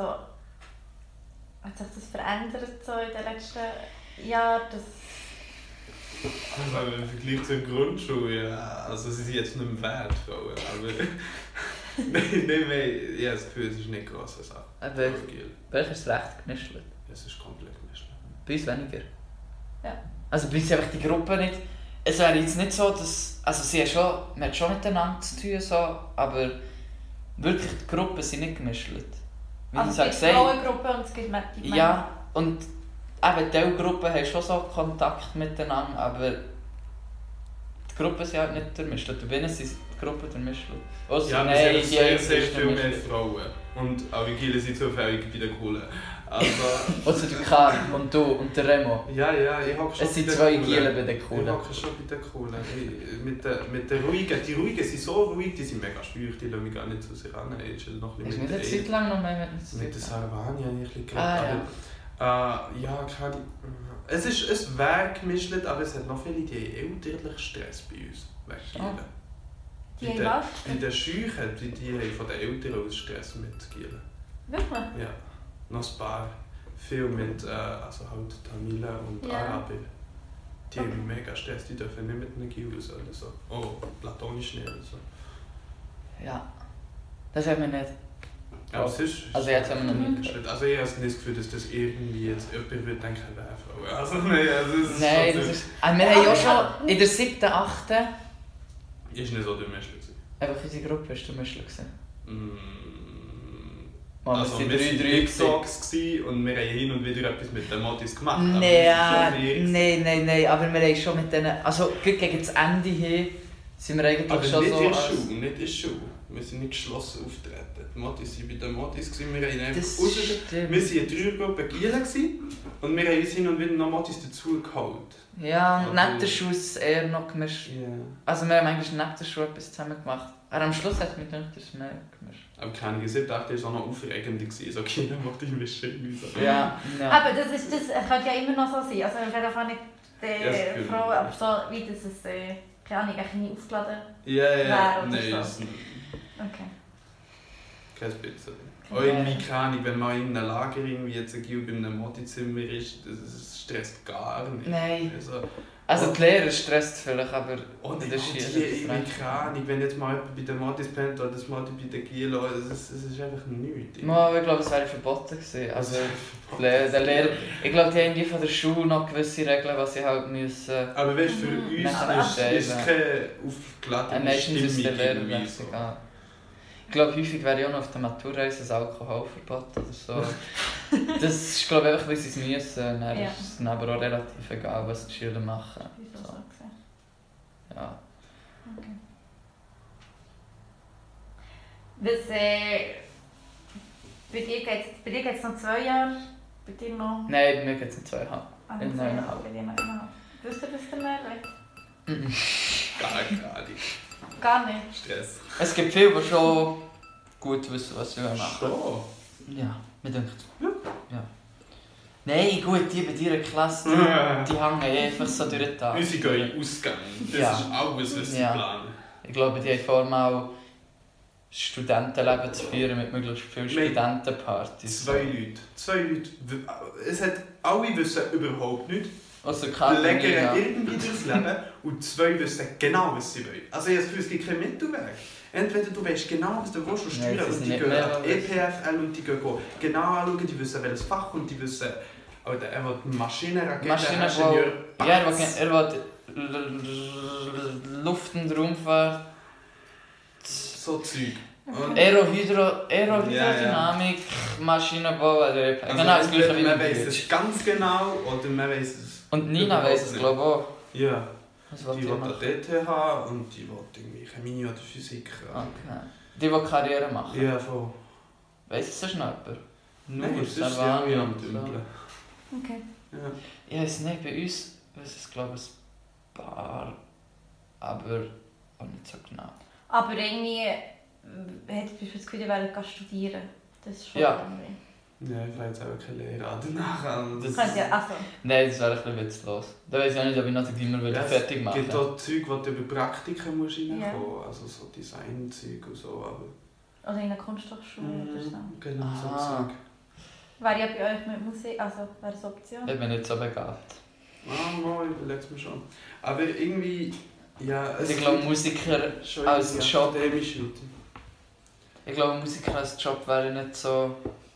das verändert so in den letzten Jahren? Also im Vergleich zur Grundschule, ja, also sie sind jetzt nicht mehr wert, Frauen, aber nein, ich habe das Gefühl, es ist nicht grosse Sache. Bei euch ist es recht gemischelt? Es ist komplett gemischelt. Bei uns weniger? Ja. Also bei uns ist einfach die Gruppe nicht... Es wäre jetzt nicht so, dass... Also man hat schon miteinander zu tun, so, aber wirklich die Gruppen sind nicht gemischelt. Also es gibt Frauengruppe und es gibt Männer. Ja, und eben diese Gruppen haben schon so Kontakt miteinander, aber die Gruppen sind halt nicht durchmischt. Bei ihnen sind die Gruppen durchmischt. Also, ja, nein, es sind sehr viel mehr Frauen. Und auch Vigile sind zufällig bei den Coolen. Also der Karl und du und der Remo. Ja, ich hocke schon. Es sind zwei Giele bei den Coolen. Ich hocke schon bei den Coolen. Mit den Ruhigen. Die Ruhigen sind so ruhig, die sind mega schwierig, die lassen mich gar nicht zu sich ran. Ist nicht eine Zeit lang noch mehr mit der Sarvani habe ich ein bisschen geredet. Ja, keine... Es wäre gemischt, aber es hat noch viele, die elterlichen Stress bei uns weggielen. Die haben was? In der Schule haben die von den Eltern aus Stress mitgielen. Wirklich? Ja, noch ein paar. Viel mit also halt Tamilen und Araber. Die haben mega Stress, die dürfen nicht mit einem Gil raus oder so. Oh, platonisch nicht oder so. Ja. Das haben wir nicht. Ja, es ist... Also jetzt haben wir noch nie gehört. Also ich habe nicht das Gefühl, dass das irgendwie jetzt jemand würde denken, wäre Frau. Also nein, also es Nein, das ist... wir haben ja schon in der 7., 8... Ist nicht so der Mischling. Einfach unsere Gruppe ist der Mischling. Also wir waren TikToks und wir haben hin und wieder etwas mit den Modis gemacht. Nein, aber wir haben schon mit denen... Also gegen das Ende hin sind wir eigentlich aber schon nicht so... in der Schule, nicht in der Schule. Wir sind nicht geschlossen auftreten. Die Modis waren bei den Modis, wir haben einfach wir waren in 3 Gruppen Gielen und wir haben uns hin und wieder noch Modis dazugeholt. Ja, neben der Schule ist es eher noch gemischt. Yeah. Also wir haben eigentlich neben der Schule etwas zusammen gemacht. Aber am Schluss hat es mit nicht mehr gemischt. Aber keine Ahnung, 7. 8. war auch noch aufregender. So Kinder macht immer schön. So. Ja. Aber das könnte ja immer noch so sein. Also ich werde nicht froh, aber so wie das es, keine Ahnung, nicht aufgeladen wäre oder nein, so. Okay. Kein bisschen. Auch irgendwie keine Ahnung, wenn man in einem Lager irgendwie jetzt ein Gil bei einem Modizimmer ist, das stresst gar nicht. Nein. Also die Lehrer stresst vielleicht, aber in der Schule keine Ahnung, wenn jetzt mal jemand bei den Modis pennt oder das Modi bei den Giel, das ist einfach nichts. Ich glaube, es wäre verboten gewesen. Also der Lehrer, ich glaube, die haben die von der Schule noch gewisse Regeln, was sie halt müssen... Aber weißt du, für uns ist es keine aufgeladene Stimmung. Ich glaube, häufig wäre ja auch noch auf der Maturreise ein Alkoholverbot oder so. Das ist, glaube ich, einfach, wie sie es müssen. Dann ist es aber auch relativ egal, was die Schüler machen. So. Ja. Okay. Was, bei dir geht es noch 2 Jahre? Bei dir noch? Nein, bei mir geht es in 2,5. In 9,5. Bei dir noch 1,5. Wisst ihr, was der mehr will? Gar nicht. Gar nicht? Stress. Es gibt viele, die schon gut wissen, was sie machen. Schon? Ja, mir denkt ja. Nein, gut, die bei deiner Klasse, die hängen einfach so durch den Tag. Unsere gehen Ausgang. Das ist alles, was sie planen. Ich glaube, die haben vor allem auch Studentenleben zu führen mit möglichst vielen Studentenpartys. 2 Leute. Es hat alle wissen überhaupt nicht. Also Legen irgendwie durchs Leben und 2 wissen genau, was sie wollen. Also ich habe das Gefühl, es gibt keinen Mittelweg. Entweder du weißt genau, was du willst und steuern und die gehen an die EPFL und die gehen genau anschauen, die wissen welches Fach und die wissen... Oder er will Maschineningenieur. Ja, er will Luft- und Raumfahrt. So Zeug. Aerodynamik, Maschinenbau oder EPFL. Genau, das gleiche wie man weiss es ganz genau oder man weiss es... Und Nina weiss es, glaube ich, auch. Ja. Die will an DTH und die will irgendwie Chemie oder Physik. Okay. Die will Karriere machen? Ja, voll. Weiss es so schnell? Nein, das ist ja am Dümpeln. Okay. Ja. Ich weiß nicht, bei uns weiss es, glaube ich, ein paar, aber auch nicht so genau. Aber irgendwie hätte ich das Gefühl, die wollen studieren. Das ist schon irgendwie... Ja, ich will jetzt auch keine Lehre danach an. Nein, das wäre ein bisschen witzlos. Da weiss ich auch nicht, ob ich noch den Gimmer fertig machen will. Es gibt auch Zeug, wo du über Praktiken reinkommen musst. Also so Designzeug und so. Aber... Oder in einer Kunsthochschule oder so. Genau, so Zeug. Wäre ja bei euch mit Musik, also wäre das eine Option? Ich bin nicht so begabt. Mal überlege es mir schon. Aber irgendwie... Ja, ich glaube, Musiker als Job... Ich glaube, Musiker als Job wäre nicht so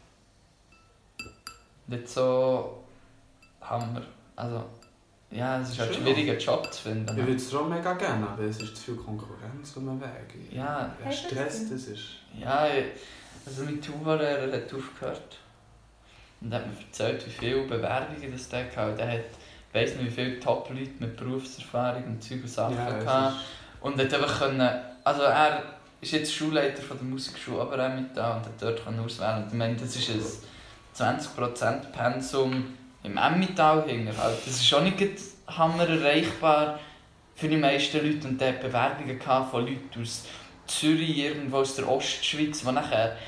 Hammer. Also, ja, es ist halt schwierig, einen Job zu finden. Ich würde es schon mega gerne, aber es ist zu viel Konkurrenz um den Weg. Ja. Wie Stress das ist. Ja, also mein Tuba-Lehrer hat aufgehört. Und hat mir erzählt, wie viele Bewerbungen das der hatte. Der hat, ich weiss nicht, wie viele Top-Leute mit Berufserfahrung und Zeug und Sachen gehabt. Und hat einfach können, also er ist jetzt Schulleiter von der Musikschule Oberemmental und hat dort auswählen. Und ich meine, das ist ein 20% Pensum im Emmental hinterher. Das ist auch nicht hammer erreichbar für die meisten Leute. Und der hat Bewerbungen von Leuten aus Zürich, irgendwo aus der Ostschweiz, die nachher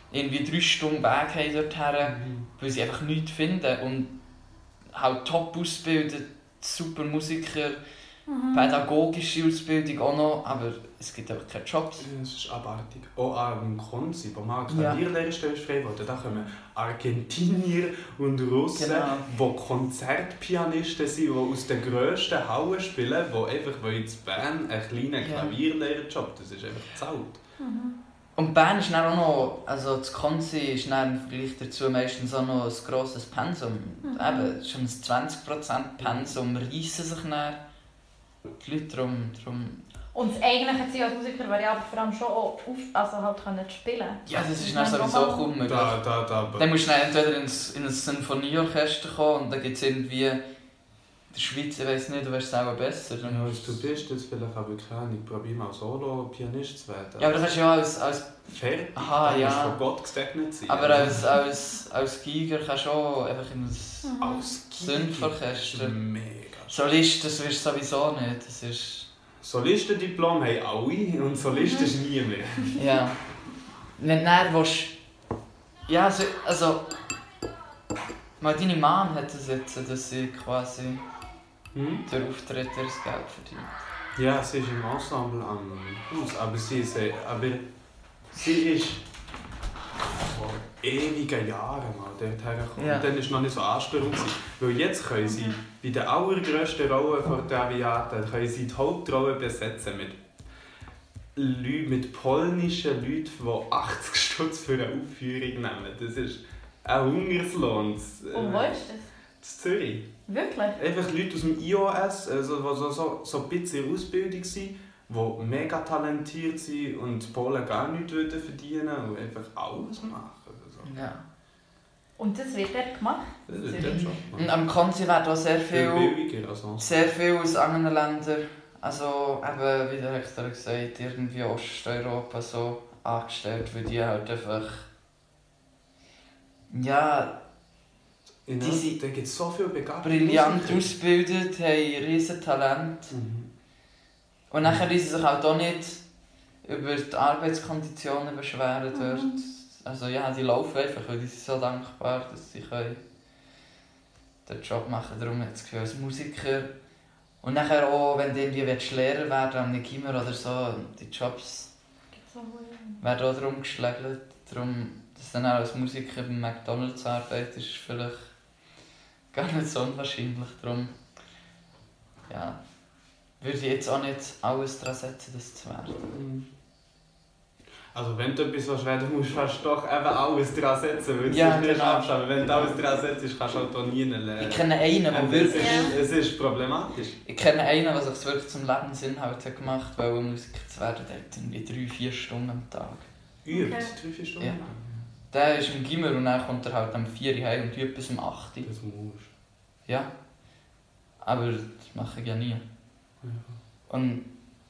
irgendwie 3 Stunden Weg haben dorthin, weil sie einfach nichts finden. Und halt top ausgebildet, super Musiker, pädagogische Ausbildung auch noch, aber es gibt einfach keine Jobs. Das ist abartig. Auch am Konzi, wo man Klavierlehrerstelle frei wurde, da kommen Argentinier und Russen, die Konzertpianisten sind, die aus den grössten Hallen spielen, die einfach in Bern einen kleinen Klavierlehrerjob, das ist einfach bezahlt. Und Bern ist dann auch noch, also das Konzi ist dann im Vergleich dazu meistens auch noch ein grosses Pensum. Eben, schon ein 20% Pensum reissen sich dann die Leute drum. Und das eigentliche Ziel als Musiker wäre ja aber vor allem schon auch halt können spielen. Ja, das ist dann sowieso kaum möglich. Dann musst du dann entweder in ein Sinfonieorchester kommen und dann gibt es irgendwie... In der Schweiz, ich weiss nicht, du wärst es auch besser. Ja, als du bist jetzt vielleicht aber keine Ahnung, probier mal Solo-Pianist zu werden. Ja, aber du kannst ja als fertig, aha, du ja. musst von Gott gesegnet sein. Aber als Giger kannst du auch einfach in ein Sinfonieorchester. Das ist mega. Solist, das wirst du sowieso nicht. Das ist... Solistendiplom haben alle und Solist ist nie mehr. Ja. Wenn du dann willst... Ja, also... Mal deine Mom hat das jetzt, dass sie quasi der Auftritt das Geld verdient. Ja, sie ist im Ensemble am Haus, aber sie ist vor ewigen Jahren mal dort hergekommen. Ja. Und dann war es noch nicht so anstrengend. Weil jetzt können sie bei den allergrössten Rollen von Traviata können sie die Hauptrolle besetzen mit polnischen Leuten, die 80 Stutz für eine Aufführung nehmen. Das ist ein Hungerslohn. Und wo ist das? In Zürich. Wirklich? Einfach Leute aus dem IOS, also die so ein bisschen in Ausbildung sind, die mega talentiert sind und die Polen gar nichts verdienen und einfach alles machen. Also. Ja. Und das wird dort gemacht? Das wird dort schon gemacht. Und am Konzi wird auch sehr viel aus anderen Ländern, also eben, wie der Hector gesagt, irgendwie Osteuropa so angestellt, weil die halt einfach... Ja... Da gibt es so viel Begabung. Brillant ausgebildet, haben riesen Talent. Und dann können sie sich halt auch nicht über die Arbeitskonditionen beschweren dort. Also ja, die laufen einfach, weil die sind so dankbar, dass sie den Job machen können. Darum hat das Gefühl, als Musiker. Und nachher auch, wenn du irgendwie Lehrer werden an einem Gimmer oder so, die Jobs werden auch darum geschlägelt. Darum, dass dann auch als Musiker bei McDonalds arbeitet, ist vielleicht gar nicht so unwahrscheinlich. Darum, ja, würde ich jetzt auch nicht alles daran setzen, das zu werden. Also wenn du etwas werden musst du fast doch eben alles daran setzen, weil ja, nicht abschauen. Wenn du alles daran setzt, kannst du halt auch nie lernen. Ich kenne einen, der wirklich... Es ist problematisch. Ich kenne einen, der sich wirklich zum Lebensinhalt hat gemacht hat, weil Musiker zu werden, der hat irgendwie 3-4 Stunden am Tag. Übt? 3-4 Stunden? Ja. Der ist im Gimmer und dann kommt er halt am 4 Uhr heim und übt bis um 8 Uhr. Das musst ja. Aber das mache ich ja nie. Ja. Und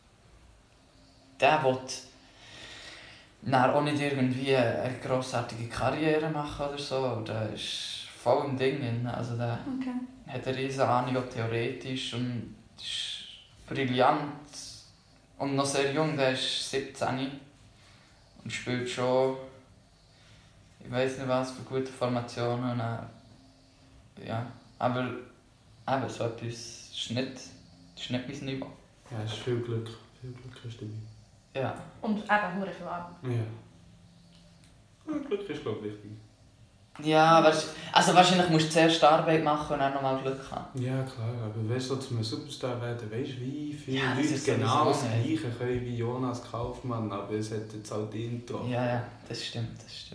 der will dann auch nicht irgendwie eine grossartige Karriere machen oder so. Der ist voll im Ding. Also der hat eine riesige Ahnung, auch theoretisch, und ist brillant und noch sehr jung. Der ist 17 und spielt schon, ich weiß nicht was, für gute Formationen. Und ja, aber eben so etwas ist nicht mein Niveau. Ja, es ist viel Glück. Viel Glück hast du dabei. Ja. Und eben hure viel Arbeit. Ja. Glück ist, glaube ich, wichtig. Ja, also wahrscheinlich musst du zuerst Arbeit machen und dann nochmal Glück haben. Ja, klar. Aber weißt du, so zum Superstar werden, weißt du, wie viele ja, Leute genau das Gleiche können wie Jonas Kaufmann, aber es hat jetzt halt ihn getroffen. Ja, das stimmt.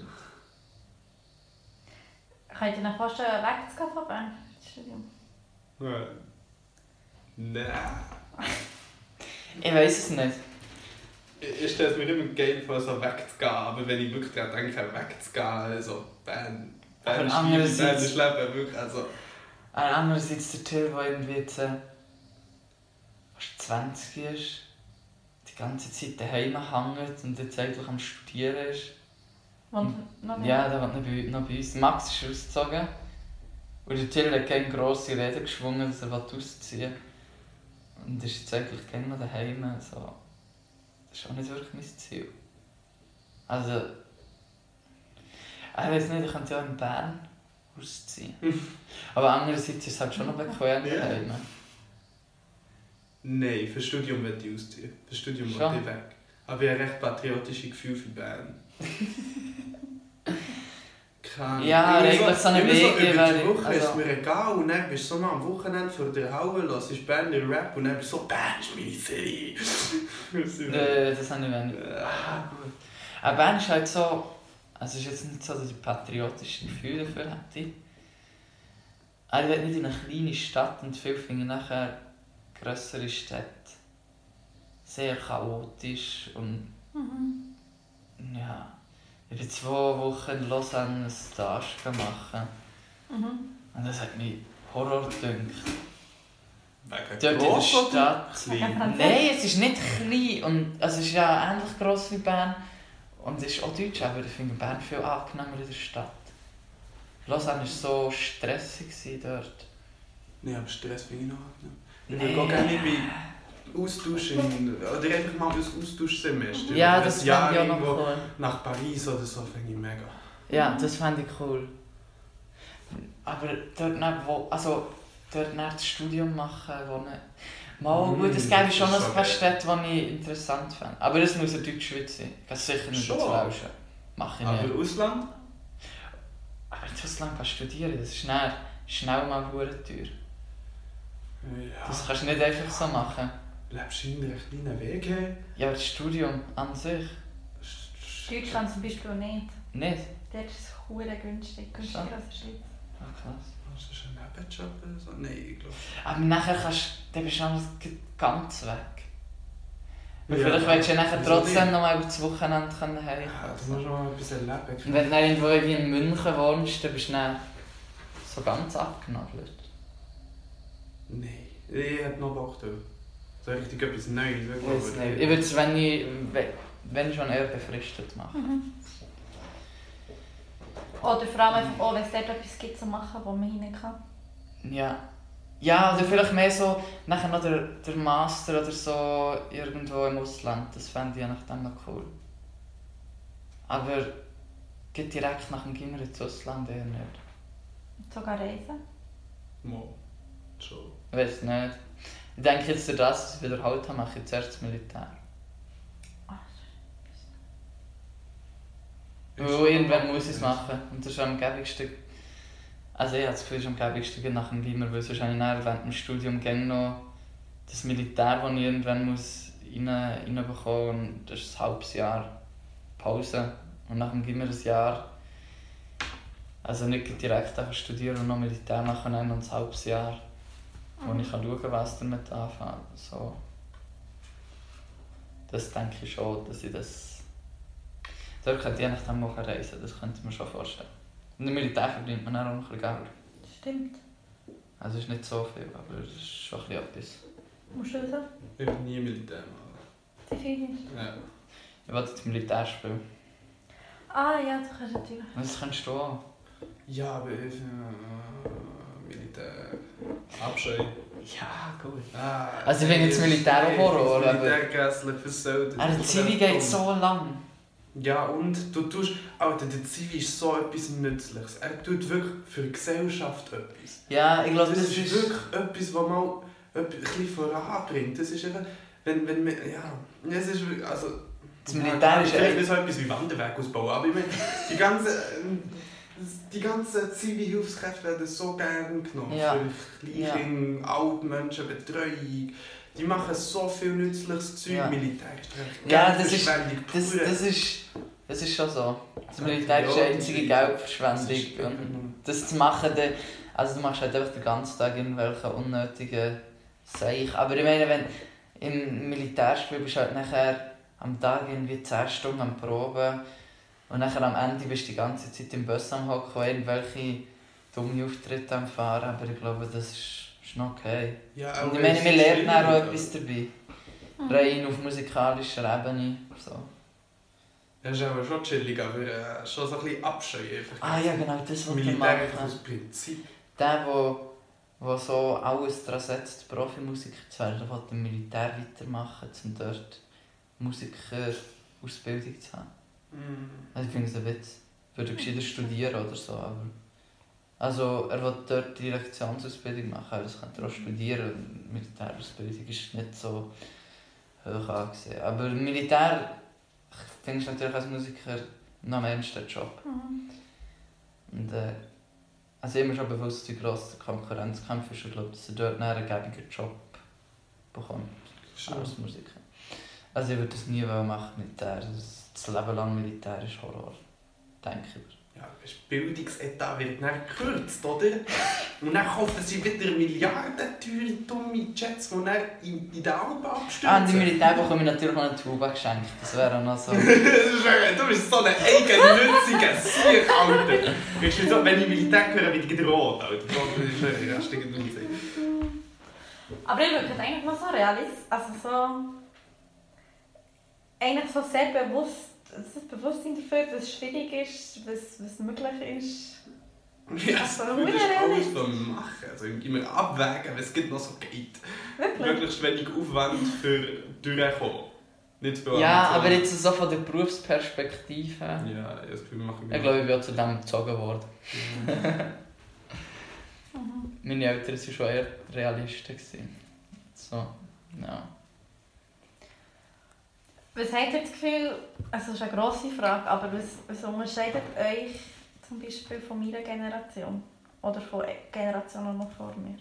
Könnt ihr euch vorstellen, wegzugehen von Bern? Ja. Nein. Ich weiß es nicht. Ich stelle es mir immer geil vor, so wegzugehen, aber wenn ich wirklich daran denke, wegzugehen, also Bern ist Leben, wirklich, also... Andererseits der Till, der irgendwie jetzt fast 20 ist, die ganze Zeit daheim hängt und jetzt eigentlich am Studieren ist. Ja, der will noch bei uns. Max ist ausgezogen und der Till hat keine grosse Rede geschwungen, dass er ausziehen will. Und ist jetzt eigentlich gerne noch daheim. Also, das ist auch nicht wirklich mein Ziel. Also, Ich weiß nicht, ich könnte ja in Bern ausziehen. Aber andererseits ist es halt schon noch bequem. Ja. daheim. Nein, für das Studium möchte ich ausziehen. Für das Studium Schon? möchte ich weg. Aber ich habe recht patriotische Gefühle für Bern. Ja, eigentlich so eine Wege über wäre die Woche also- ist mir egal und dann bist du so noch am Wochenende vor der Halle, hörst du Berner Rap und dann bist du so, Bern ist meine City. Das habe ich wenig. Gut. Aber Bern ist halt so, also es ist jetzt nicht so, dass ich patriotische Gefühle dafür hätte. Aber ich will nicht in eine kleine Stadt und viel finde ich nachher grössere Städte sehr chaotisch und ja. Ich bin 2 Wochen in Lausanne ein Stage machen und das hat mich Horror gedünkt. Dort in der Stadt. Nein, es ist nicht klein und also es ist ja ähnlich gross wie Bern und es ist auch deutsch, aber ich finde Bern viel angenehmer in der Stadt. Lausanne war so stressig dort. Nein, aber Stress finde ich noch angenehm. Ich Nee. würde gerne bei Austausch oder einfach mal ein Austauschsemester. Ja, Oder das ein Jahr fände ich auch noch irgendwo cool. nach Paris oder so, finde ich mega. Ja, das fände ich cool. Aber dort das Studium machen, wohnen. Mal gut, es gäbe schon das noch ist ein paar so Städte, die ich interessant fände. Aber es muss eine Deutschschweiz sein. Ich kann sicher nicht Schon. ins Lauschen. Mache ich nicht. Aber Ausland? Aber in Ausland kannst du studieren, das ist schnell mal verdammt teuer. Ja. Das kannst du nicht einfach so machen. Lebst du in einer kleinen WG? Ja, aber das Studium an sich Deutschland zum Beispiel auch nicht. nicht. Dort ist es verdammt günstig, günstiger als in der Schweiz. Ah, krass. Hast du schon einen Nebenjob oder so? Nein, ich glaube. Aber nachher dann bist du alles ganz weg. Weil Ja, vielleicht willst du ja nachher wieso trotzdem nicht? noch mal über das Wochenende heimkommen. Ja, du musst noch mal etwas erleben. Und wenn du dann irgendwo wie in München wohnst, dann bist du dann so ganz abgenabelt. Nein, ich hätte noch Bock drauf. So richtig etwas Neues. Ich weiß nicht. Ich würde es, wenn schon eher befristet machen. Oder vor allem einfach auch, wenn es dort etwas gibt zu machen, wo man hinein kann. Ja. Ja, oder vielleicht mehr so, nachher noch der Master oder so irgendwo im Ausland. Das fände ich nachdem noch cool. Aber geht direkt nach dem Gimmer ins Ausland eher nicht. Sogar reisen. Mal. Schon. Ich weiß nicht. Ich denke jetzt, dass ich es wiederholt habe, mache ich zuerst das Militär. Weil irgendwann muss ich es machen. Und das ist am gäbigsten. Also ich habe das Gefühl, es ist am gäbigsten nach dem Gimmer, weil sonst habe ich dann während dem Studium gerne noch das Militär, das ich irgendwann muss reinbekommen muss. Und das ist ein halbes Jahr Pause. Und nach dem Gimmer ein Jahr. Also nicht direkt einfach studieren und noch Militär machen und ein halbes Jahr. Wo ich schauen kann, was damit anfangen. So. Das denke ich schon, dass ich das... Dort könnte ich je nachdem auch reisen, das könnte ich mir schon vorstellen. Und im Militär verdient man auch noch ein bisschen Geld. Stimmt. Also es ist nicht so viel, aber es ist schon ein bisschen etwas. Musst du so? Ich will nie Militär machen. Zivil? Ja. Ich wollte jetzt Militär spielen. Ah ja, du kannst natürlich. Das kannst du auch. Ja, aber ich Militär. Abscheu. Ja, gut. Ah, Also ich finde jetzt Militär auch Horror, aber... Militär grässlich, was soll das? Aber der Zivi geht so lang. Ja, und du tust... Alter, der Zivi ist so etwas Nützliches. Er tut wirklich für die Gesellschaft etwas. Ja, ich glaube, Das das ist ist... wirklich etwas, was mal ein bisschen voranbringt. Das ist einfach... Wenn wir... Ja, es ist wirklich... Also... Das Militär ist vielleicht nicht so etwas wie Wanderweg ausbauen, aber ich meine, die ganzen Zivilhilfskräfte werden so gerne genommen. Ja. Für Kleinkinder, Altmenschen, Betreuung. Die machen so viel nützliches Zeug. Ja. Militär ist einfach Ja, das Geldverschwendung pur. das ist schon so. Das Militär ist die einzige Geldverschwendung. Und das zu machen, also du machst halt einfach den ganzen Tag irgendwelche unnötigen Sachen. Aber ich meine, wenn im Militärspiel bist du halt nachher am Tag irgendwie 10 Stunden am Proben und nachher am Ende bist du die ganze Zeit im Bus am Hocken und irgendwelche dumme Auftritte am Fahren. Aber ich glaube, das ist noch okay. Ja, Und ich aber meine, es wir ist lernen auch schwierig, etwas dabei. Rein auf musikalischer Ebene. So. Das ist aber schon chillig, aber schon so ein bisschen Abscheu. Einfach. Ah ja, genau, das Das wollte ich Militär einfach machen. aus Prinzip. Der so alles daran setzt, Profimusiker zu werden, der will im Militär weitermachen, um dort Musikerausbildung zu haben. Mm. Also ich finde es ein Witz. würde gescheiter studieren oder so. Aber also er will dort die Lektionsausbildung machen, das könnte er auch studieren. Militärausbildung ist nicht so hoch angesehen. Aber Militär findest du natürlich als Musiker noch am ernsten Job. Und also immer schon bewusst, wie gross der Konkurrenzkampf ist. Ich glaube, dass er dort einen gängigen Job bekommt als Musiker. Also ich würde das nie machen, Militär. Das Leben lang Militär ist Horror, denke ich. Ja, das Bildungsetat wird dann gekürzt, oder? Und dann kaufen sie wieder milliardenteure dumme Jets, die dann in den Alpen abstürzen. Und die Militär bekomme ich natürlich noch eine Tuba geschenkt. Das wäre auch noch so. Du bist so ein eigennütziger Sieg, Alter. Weißt du, so, wenn ich Militär höre, werde ich gedroht, Alter. Das ist ein restiger Unsinn. Aber ich wirke eigentlich noch so realist. Also so... Eigentlich so sehr bewusst. Das Bewusstsein dafür, was schwierig ist, was möglich ist. Ja, das ist alles machen. Also immer abwägen, was es noch so geht. Wirklich? Möglichst wenig Aufwand für durchkommen. Nicht für Ja, aber jetzt so von der Berufsperspektive. Ja, das Gefühl, wir machen Ich glaube, ich bin auch zu dem gezogen worden. Meine Eltern waren schon eher Realisten. So, ja. Was habt ihr das Gefühl, also das ist eine grosse Frage, aber was unterscheidet euch zum Beispiel von meiner Generation? Oder von Generationen noch vor mir?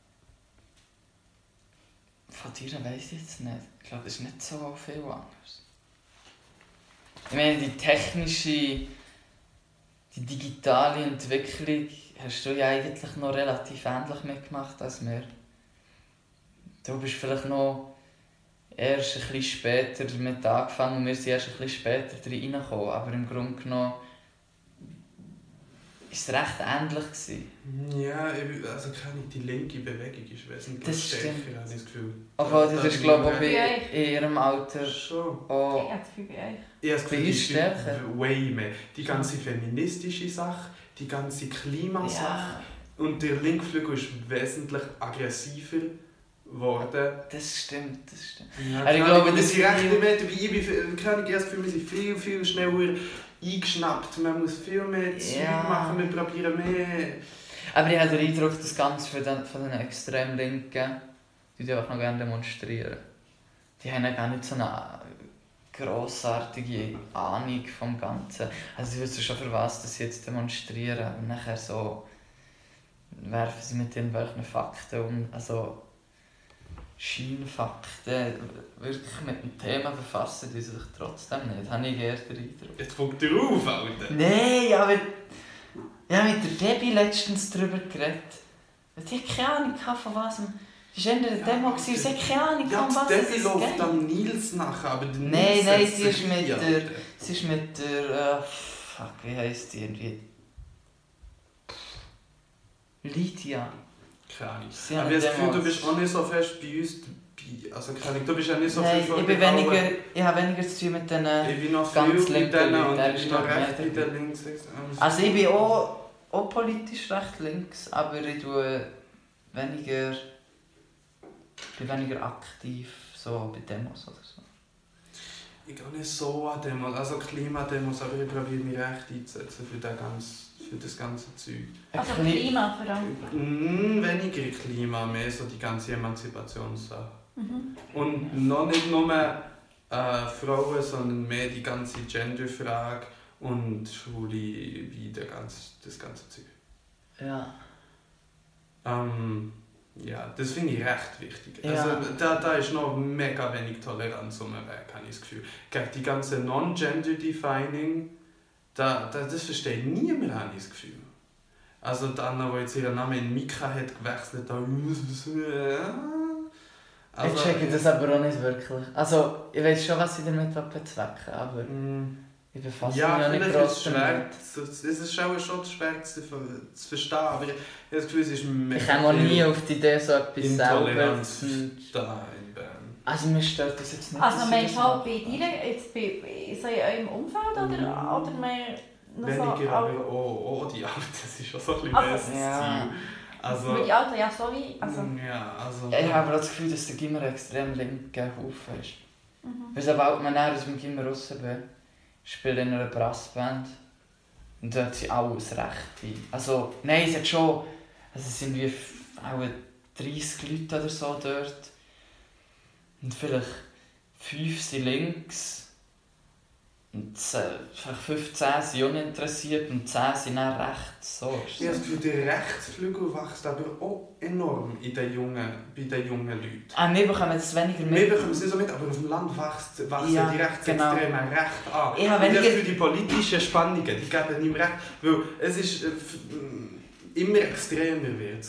Von dir weiss ich jetzt nicht. Ich glaube, das ist nicht so viel anders. Ich meine, die technische, die digitale Entwicklung hast du ja eigentlich noch relativ ähnlich mitgemacht als wir. Du bist vielleicht noch erst ein bisschen später damit angefangen und wir sind erst ein bisschen später reingekommen. Aber im Grunde genommen war es recht ähnlich. Ja, also die linke Bewegung ist wesentlich stärker, habe ich das Gefühl. Aber das ist, glaube ich, auch in ihrem Alter schon. Oh. Ich habe das Gefühl bei euch. Ich habe das Gefühl, Viel stärker. way mehr. Die ganze feministische Sache, die ganze Klimasache. Und der Linkflügel ist wesentlich aggressiver geworden. Das stimmt. Ja, Also ich glaube, das ist recht mehr dabei. Ich habe das Gefühl, wir sind viel schneller eingeschnappt. Man muss viel mehr Zeug machen, wir probieren mehr. Aber ich habe den Eindruck, das Ganze von den extrem Linken, die auch noch gerne demonstrieren. Die haben ja gar nicht so eine grossartige Ahnung vom Ganzen. Also sie wissen schon, für was sie jetzt demonstrieren. Und nachher so werfen sie mit irgendwelchen Fakten um. Also Scheinfakten, wirklich mit dem Thema befassen die sich trotzdem nicht. Habe ich eher den Eindruck. Jetzt fängt er auf, Alter. Nein, aber ich habe mit der Debbie letztens darüber geredet. Sie hat keine Ahnung von was. Es war eher eine Demo und sie hat keine Ahnung von was es geht. Debbie läuft am Nils nachher, aber der Nein, Nils sie ist mit der... fuck, wie heisst die irgendwie? Lydia. Keine Ahnung. Aber ich habe das Gefühl, du bist auch nicht so fest bei uns dabei. Also keine Ahnung, du bist ja nicht so Nein, viel von ich habe weniger zu tun mit den ich bin noch ganz viel mit linken denen und Leuten. ich bin noch recht bei den Links. Also ich bin auch politisch recht links, aber ich bin weniger aktiv so bei Demos oder so. Ich gehe nicht so an Demos, also Klimademos, aber ich probiere mich recht einzusetzen für das ganze Zeug. Also Klima vor allem. Weniger Klima, mehr so die ganze Emanzipationssache. Und noch nicht nur Frauen, sondern mehr die ganze Genderfrage und Schwule, wie das ganze Zeug. Ja. Ja, das finde ich recht wichtig. Ja. Also, da ist noch mega wenig Toleranz umweg, habe ich das Gefühl. Gegen die ganze Non-Gender-Defining, das versteht niemand, habe ich das Gefühl. Also die Anna, die jetzt ihren Namen in Mika hat gewechselt, also, Ich checke das aber auch nicht wirklich. Also, ich weiß schon, was sie damit bezwecken, aber ich befasse mich ja nicht groß damit. Es ist schon schwer zu verstehen, aber ich habe das Gefühl, es ist mega. Ich komme auch nie auf die Idee, so etwas selber Intoleranz zu... da in Bern. Also mir stört das jetzt nicht. Also meinst du auch bei dir, jetzt so in eurem Umfeld oder mehr noch Weniger, so... aber auch die Alten, das ist schon so ein bisschen Also, das Ziel. Also, die Alten ja so wie... Also. Ja, also... Ich habe das Gefühl, dass der Gimmer extrem linker Haufen ist. Weil sobald man näher aus dem Gimmer raus bin, spiele in einer Brassband. Und dort sind alles Rechte. Also, nein, es hat schon... Also es sind wie auch 30 Leute oder so dort. Und vielleicht 5 sind links. Und vielleicht 15 sind uninteressiert und 10 sind dann rechts. So ist ja, das Gefühl, der Rechtsflügel wächst aber auch enorm bei den jungen Leuten. Wir bekommen das weniger mit. Wir bekommen es nicht so mit, aber auf dem Land wachsen ja, die Rechtsextremen recht an. Ja, und für die politischen Spannungen, die geben ihm recht. Weil es ist immer extremer wird.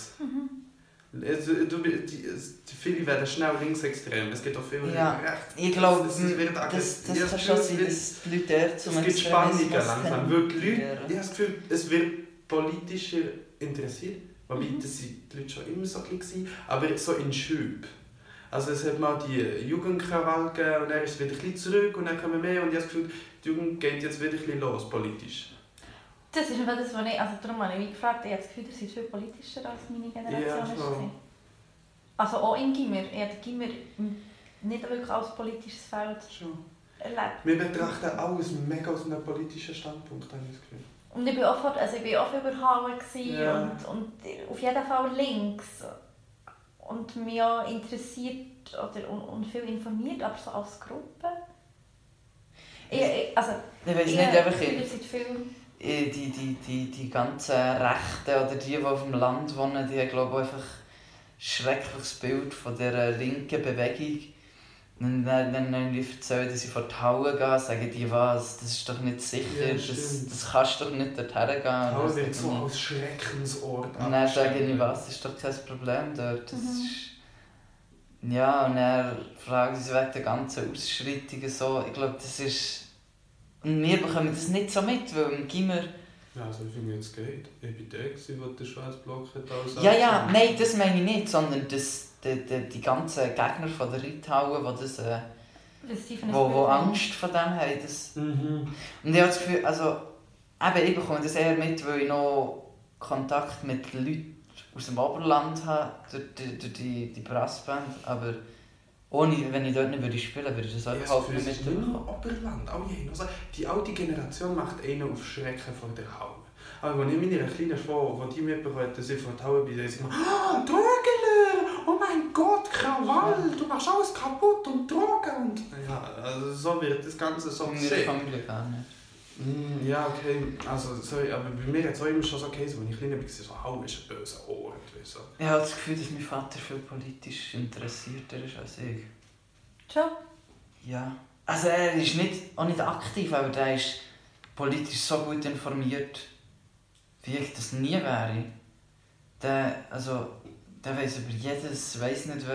Viele werden schnell linksextrem, es gibt auch viele rechts. Ich glaube, das kann schon sein, dass die Leute eher zum Extremismus. Es gibt Spannungen langsam, weil die Leute, ich habe das Gefühl, es wird politischer interessiert, wobei das sind die Leute schon immer so gewesen, aber so in Schüben. Also es hat mal die Jugendkrawall gegeben und dann ist es wieder ein bisschen zurück und dann kommen mehr und ich habe das Gefühl, die Jugend geht jetzt wieder ein bisschen los, politisch. Das ist das, was ich... Also darum habe ich mich gefragt, ich habe das Gefühl, ihr seid viel politischer als meine Generation. Ja, also auch im Gimmer. Ich habe den Gimmer nicht wirklich als politisches Feld erlebt. Wir betrachten alles mega aus einem politischen Standpunkt, habe ich das Gefühl. Und ich war auch viel überhauen und auf jeden Fall links. Und mich auch interessiert und viel informiert, aber so als Gruppe. Ich weiß nicht, einfach viel... die ganzen Rechten oder die auf dem Land wohnen, die haben, glaube ich, einfach ein schreckliches Bild von dieser linken Bewegung. Und dann erzählen, dass sie vor die Halle gehen, sagen die was, das ist doch nicht sicher, das kannst du doch nicht dorthin gehen. Die Halle wird so als Schreckensort. Und dann sagen die was, das ist doch kein Problem dort. Das ist, ja, und dann fragen sie wegen der ganzen Ausschreitungen so. Ich glaube, das ist... Und wir bekommen das nicht so mit, weil im Gimmer... Ja, also wie mir jetzt geht. Ich war der, der den Schweißblock hat. Ja, nein, das meine ich nicht, sondern die ganzen Gegner von der Reithalle, die Angst vor dem haben. Und ich habe das Gefühl, also, ich bekomme das eher mit, weil ich noch Kontakt mit Leuten aus dem Oberland habe, durch die Brassband, aber wenn ich dort nicht spielen würde, würde ich das überhaupt nicht mitbekommen. Oberland, also, die alte Generation macht einen auf Schrecken vor der Halle. Aber wenn ich meine kleinen Schwester, die mitbekommen, dass ich vor der Halle bin, dann sagen sie, Drogenlehrer, oh mein Gott, Krawall, du machst alles kaputt und Drogen. Und ja, also so wird das Ganze so gesehen. In meiner Familie gar nicht. Ja, okay, also sorry, aber bei mir hat es auch immer schon so geheißen, als ich klein war, so, Halle ist ein böser Ort. So. Ich habe das Gefühl, dass mein Vater viel politisch interessierter ist als ich. Schon? Ja. Also er ist auch nicht aktiv, aber er ist politisch so gut informiert, wie ich das nie wäre. Der weiss über jedes, weiss nicht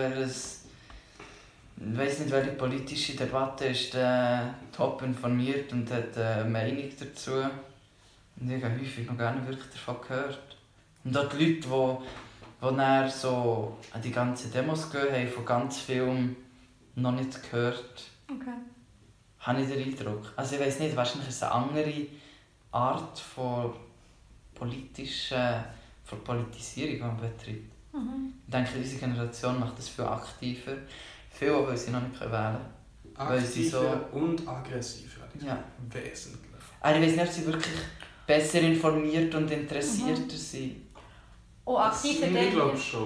welche politische Debatte ist der top informiert und hat eine Meinung dazu. Und ich habe häufig noch gar nicht wirklich davon gehört. Und auch die Leute, die dann so an die ganzen Demos gehen, haben von ganz vielem noch nicht gehört. Okay. Habe ich den Eindruck. Also ich weiss nicht, wahrscheinlich ist es eine andere Art von Politisierung, die man betreibt. Ich denke, unsere Generation macht das viel aktiver. Viel, weil sie noch nicht wählen können. Aktiver und aggressiver. Ja. Wesentlich. Also ich weiss nicht, ob sie wirklich besser informiert und interessierter sind. Oh, aktiver Ich glaube schon.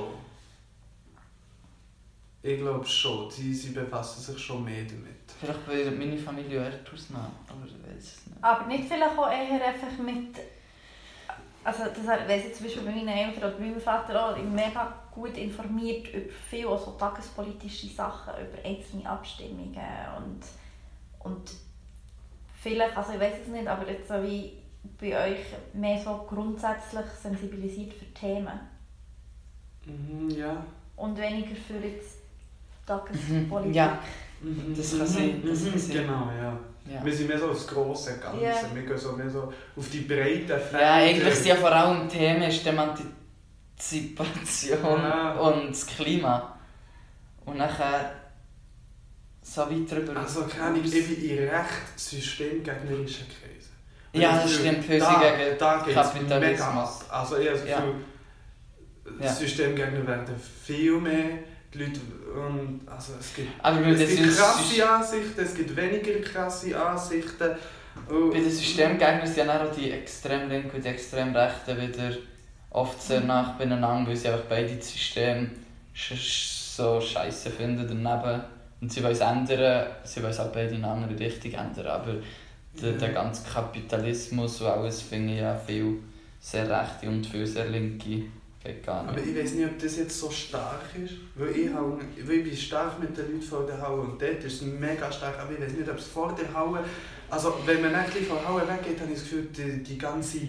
Ich glaube schon. Sie befassen sich schon mehr damit. Vielleicht bei meiner Familie eher die Ausnahme, aber ich weiß es nicht. Aber nicht vielleicht auch eher einfach mit... Also das weiss ich zum Beispiel bei meinen Eltern oder bei meinem Vater auch mega gut informiert über viele so tagespolitische Sachen, über einzelne Abstimmungen und vielleicht, also ich weiss es nicht, aber jetzt so wie bei euch mehr so grundsätzlich sensibilisiert für Themen. Ja. Und weniger für jetzt Tagespolitik. Ja, das kann sein. Genau, ja. Ja. Wir sind mehr so aufs grosse Ganze, wir gehen so mehr so auf die breiten Felder. Ja, eigentlich sind ja vor allem Themen ist Emanzipation und das Klima. Und nachher so weiter über... Also kann ich eben in recht systemgegnerischen Kreisen. Ja, das stimmt, für sie gegen Kapitalismus. Also ich habe das Gefühl, Systemgegner werden viel mehr. Die Leute, also es gibt krasse Ansichten, es gibt weniger krasse Ansichten, Bei den Systemgegnern sind ja auch die extrem linken und die extrem rechten wieder oft sehr nah beieinander, weil sie einfach beide das System so scheiße finden daneben. Und sie wollen es ändern, sie wollen es auch beide in eine andere Richtung ändern. Aber der ganze Kapitalismus und alles finde ich ja viel sehr rechte und viel sehr linke geht gar nicht. Aber ich weiß nicht, ob das jetzt so stark ist, weil ich bin stark mit den Leuten vor der Halle und dort ist es mega stark, aber ich weiß nicht, ob es vor der Halle, also wenn man nicht von der Halle weggeht, habe ich das Gefühl, die ganze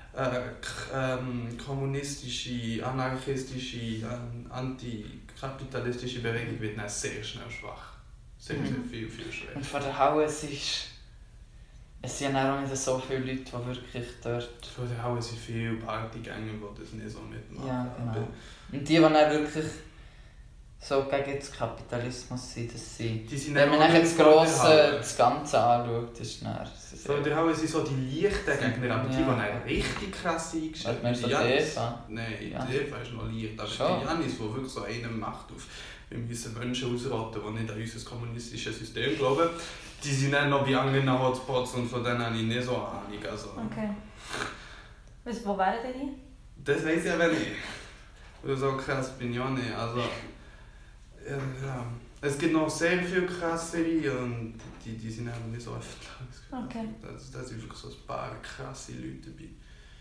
kommunistische, anarchistische, antikapitalistische Bewegung wird dann sehr schnell schwach. Sehr viel schwächer. Und vor der Halle es sind ja auch nicht so viele Leute, die wirklich dort... Vor der Halle sind viele Partygänger, die das nicht so mitmachen. Ja, genau. Und die dann wirklich so gegen den Kapitalismus sind, dass sie... Wenn man dann das Ganze anschaut, ist dann... Vor der Halle sind so die leichten Gegner, aber die dann richtig krass eingestellt. Meinst du die Eva? Nein, die Eva ist noch leicht, aber die Janis, die wirklich so einen macht auf... Wir müssen Menschen ausrotten, die nicht an unser kommunistisches System glauben. Die sind dann noch bei anderen Hotspots und von denen habe ich nicht so Ahnung. Also. Okay. Wo wären die? Das weiss ich aber nicht. Oder so krass bin ich auch nicht. Also, ja. Es gibt noch sehr viele krassere und die sind eben nicht so öffentlich. Okay. Da sind wirklich so ein paar krasse Leute dabei.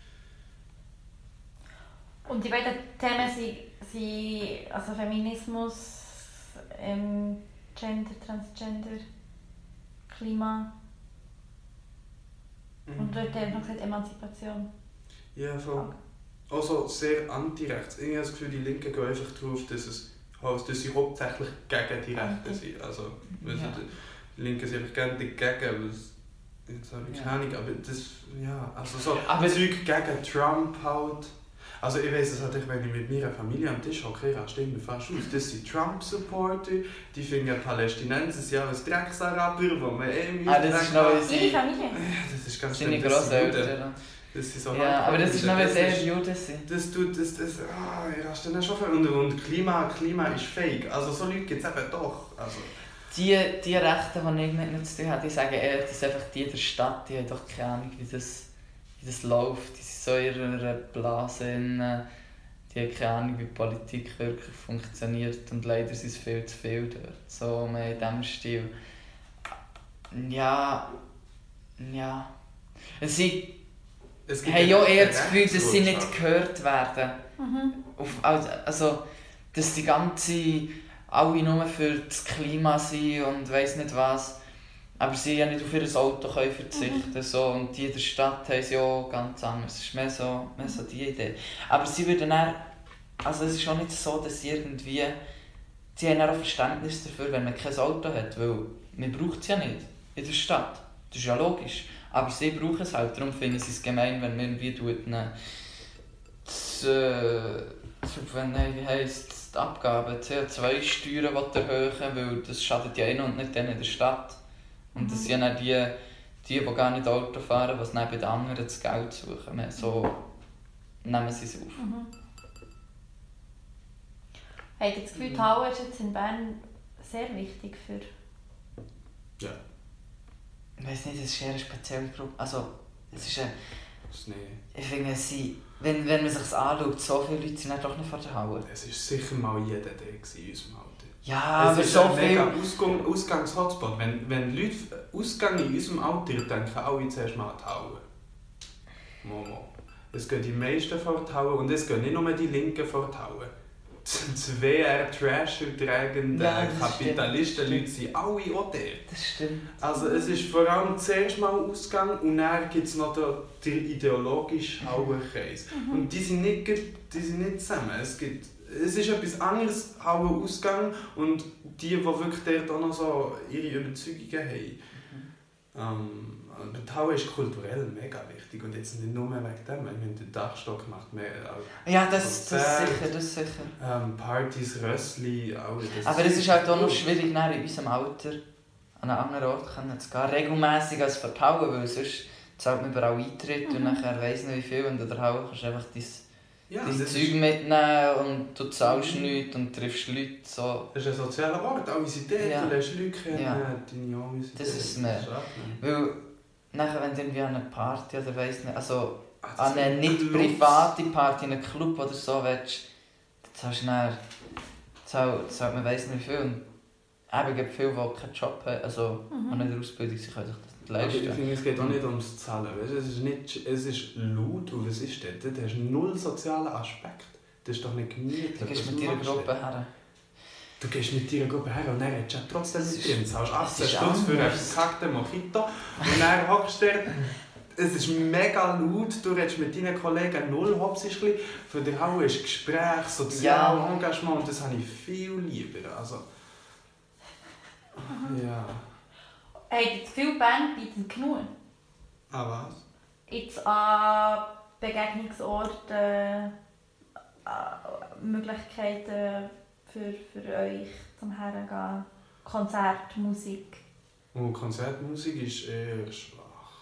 Und die beiden Themen sind also Feminismus, Gender, Transgender, Klima und dort haben wir noch gesagt Emanzipation. Ja, voll. Also sehr anti-rechts. Ich habe das Gefühl, die Linken gehen einfach darauf, dass sie hauptsächlich gegen die Rechten sind. Also, die Linken sind einfach gerne dagegen, jetzt habe ich keine Ahnung, aber das, ja, also so Zeug gegen Trump halt. Also ich weiss es halt, wenn ich mit meiner Familie am Tisch hocke, rastet mir fast aus. Das sind Trump-Supporter, die finden Palästinenser sind ja ein Drecksaraber, wo man das ist noch Ihre Familie? Ja, das ist ganz schön. Seine Grosseltern. Das sind so aber das ist noch, weil sehr Juden sind. Ich raste dann schon viel. Und Klima ist fake. Also so Leute gibt es eben doch. Also. Die Rechten, die ich mit zu tun habe, die sagen eher, dass einfach die in der Stadt, die haben doch keine Ahnung, wie das läuft. Die sind so in ihrer Blase, die haben keine Ahnung, wie Politik wirklich funktioniert. Und leider sind es viel zu viel dort. So in diesem Stil. Ja. Es haben ja eher das Gefühl, dass sie nicht gehört werden. Also, dass die ganze alle nur für das Klima sind und weiss nicht was. Aber sie ja nicht auf ihr Auto können verzichten. So. Und die in der Stadt haben sie auch ganz anders. Es ist mehr so die Idee. Aber sie würden dann, also es ist auch nicht so, dass sie irgendwie... Sie haben auch Verständnis dafür, wenn man kein Auto hat, weil man braucht es ja nicht in der Stadt. Das ist ja logisch. Aber sie brauchen es halt, darum finden sie es gemein, wenn man irgendwie die Abgaben, CO2-Steuern erhöhen, weil das schadet ja ihnen und nicht denen in der Stadt. Und das sind dann die gar nicht Auto fahren, die neben den anderen das Geld suchen. So nehmen sie es auf. Habt ihr das Gefühl, die Halle ist jetzt in Bern sehr wichtig für... Ja. Ich weiss nicht, es ist eher eine spezielle Gruppe. Also, es ist eine... Ich finde, wenn man sich das anschaut, so viele Leute sind doch nicht vor der Halle. Es war sicher mal jeder der in unserem Alter. Ja, aber so viel... Es ist ein mega Ausgangs-Hotspot. Wenn Leute ausgehen in unserem Alter, denken alle zuerst mal an die Halle. Momo. Es gehen die meisten vor die Halle und es gehen nicht nur die Linken vor die Halle. Die WR-Trasher tragenden Kapitalisten-Leute sind alle auch dort. Das stimmt. Also es ist vor allem zuerst mal Ausgang und dann gibt es noch den ideologischen Hallenkreis. Und die sind nicht zusammen. Es ist etwas anderes, Halle-Ausgang und die wirklich dort auch noch so ihre Überzeugungen haben. Die Halle ist kulturell mega wichtig und jetzt nicht nur wegen dem. Ich meine, der Dachstock macht mehr. Ja, das sicher. Partys, Rössli, alles. Aber es ist halt auch noch schwierig, in unserem Alter an einen anderen Ort zu gehen. Regelmässig als für die Halle, weil sonst zahlt man überall Eintritt und nachher weiss nicht wie viel. Und in der Halle kannst du einfach dein Zeug mitnehmen und du zahlst nichts und triffst Leute. So. Das ist ein sozialer Ort, alle sind dort, du lernst Leute kennen, deine Jungs sind das ist es mehr. Weil nachher, wenn du irgendwie an eine Party oder weiss nicht, also an eine nicht private Party, in einen Club oder so willst, dann zahlst du dann, zahlt man weiss nicht wie viel. Und eben gibt viele, die keinen Job haben, also an einer Ausbildung, sie können sich das nicht leisten. Ich finde, es geht auch nicht ums Zahlen. Weißt? Es ist laut und was ist das? Du hast null sozialen Aspekt. Das ist doch nicht gemütlich. Du gehst mit deiner Gruppe her. Du gehst mit deiner Gruppe her und dann redest du trotzdem mit dir. Du zahlst 18 Stunden für einen verkackten Mojito und dann hockst du dir. Es ist mega laut, du redest mit deinen Kollegen null Hopsischli. Für dich auch ist Gespräch, soziales Engagement und das habe ich viel lieber. Also, ja. Hey, viele Band bieten genug. Ah, was? Jetzt an Begegnungsorten, Möglichkeiten für euch zum Hergehen, Konzert, Musik. Und Konzertmusik ist eher schwach.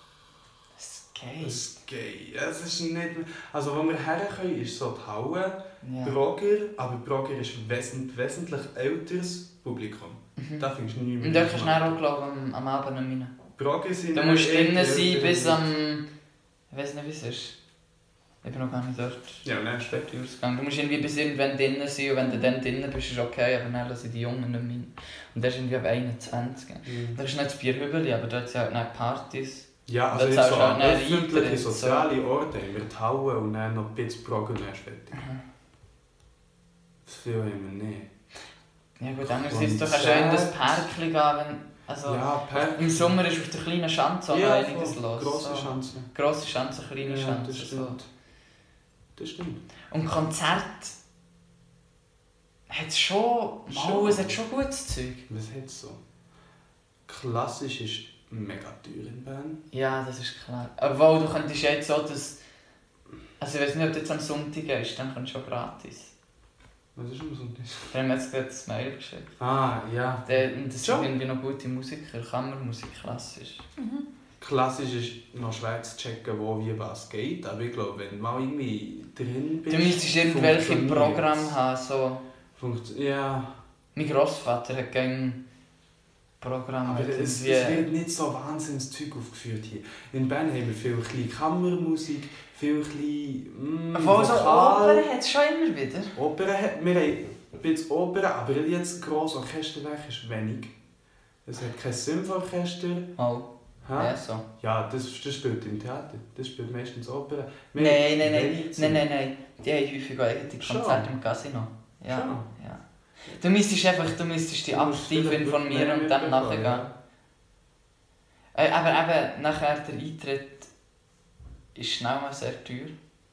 Es geht. Es ist nicht... Also, wo wir herkommen, ist so die Halle, Brogger, aber Brogger ist wesentlich älteres Publikum. Da findest du nichts mehr. Und dort kannst du auch, glaube ich, am Abend rein. Brogger sind... Du musst drinnen sein bis am... Ich weiß nicht, wie es ist. Ich bin noch gar nicht dort. Ja, nein, stimmt. Du musst irgendwie bis irgendwann drinnen sein und wenn du dann drinnen bist, ist es okay, aber dann lassen die Jungen nicht mehr rein. Und das ist irgendwie ab 21. Das ist nicht das Bierhübeli, aber dort sind halt Partys. Ja, also jetzt so öffentliche soziale Orte, wir die Halle und dann noch ein bisschen Brogger und dann ist fertig. Das viel haben wir nicht. Ja gut, andererseits, du kannst ja in das Parkli gehen, wenn... Also, ja, im Sommer ist auf der kleinen Schanze auch einiges los. Grosse Schanze. Grosse Schanze, kleine Schanze. Das stimmt. Das stimmt. Und Konzert hat es schon... Es hat schon gutes Zeug. Was hat es so? Klassisch ist mega teuer in Bern. Ja, das ist klar. Obwohl, du könntest jetzt so, dass... Also ich weiß nicht, ob du jetzt am Sonntag gehst, dann kommst du schon gratis. Was ist am Sonntag? Wir haben jetzt gerade das Mail geschickt. Ah, ja. Das sind irgendwie noch gute Musiker, Kammermusik, klassisch. Klassisch ist noch schwer zu checken, wo wie was geht, aber ich glaube, wenn du mal irgendwie drin bist... Du müsstest irgendwelche Programme haben, so... Ja. Mein Grossvater hat gerne Programme. Aber es wird nicht so wahnsinnig Zeug aufgeführt hier. In Bern haben wir viel Kammermusik, viel Obwohl so Opern hat es schon immer wieder. Opern hat... Wir haben ein bisschen Opern, aber jetzt grosses Orchesterwerk ist wenig. Es hat kein Symphonieorchester. Oh. Ja, so. Ja, das spielt im Theater. Das spielt meistens Opern. Nein. Die haben häufig eigene Konzerte im Casino. Ja. Ja. Du müsstest dich aktiv informieren und dann nachher gehen. Aber eben, nachher der Eintritt ist schnell mal sehr teuer.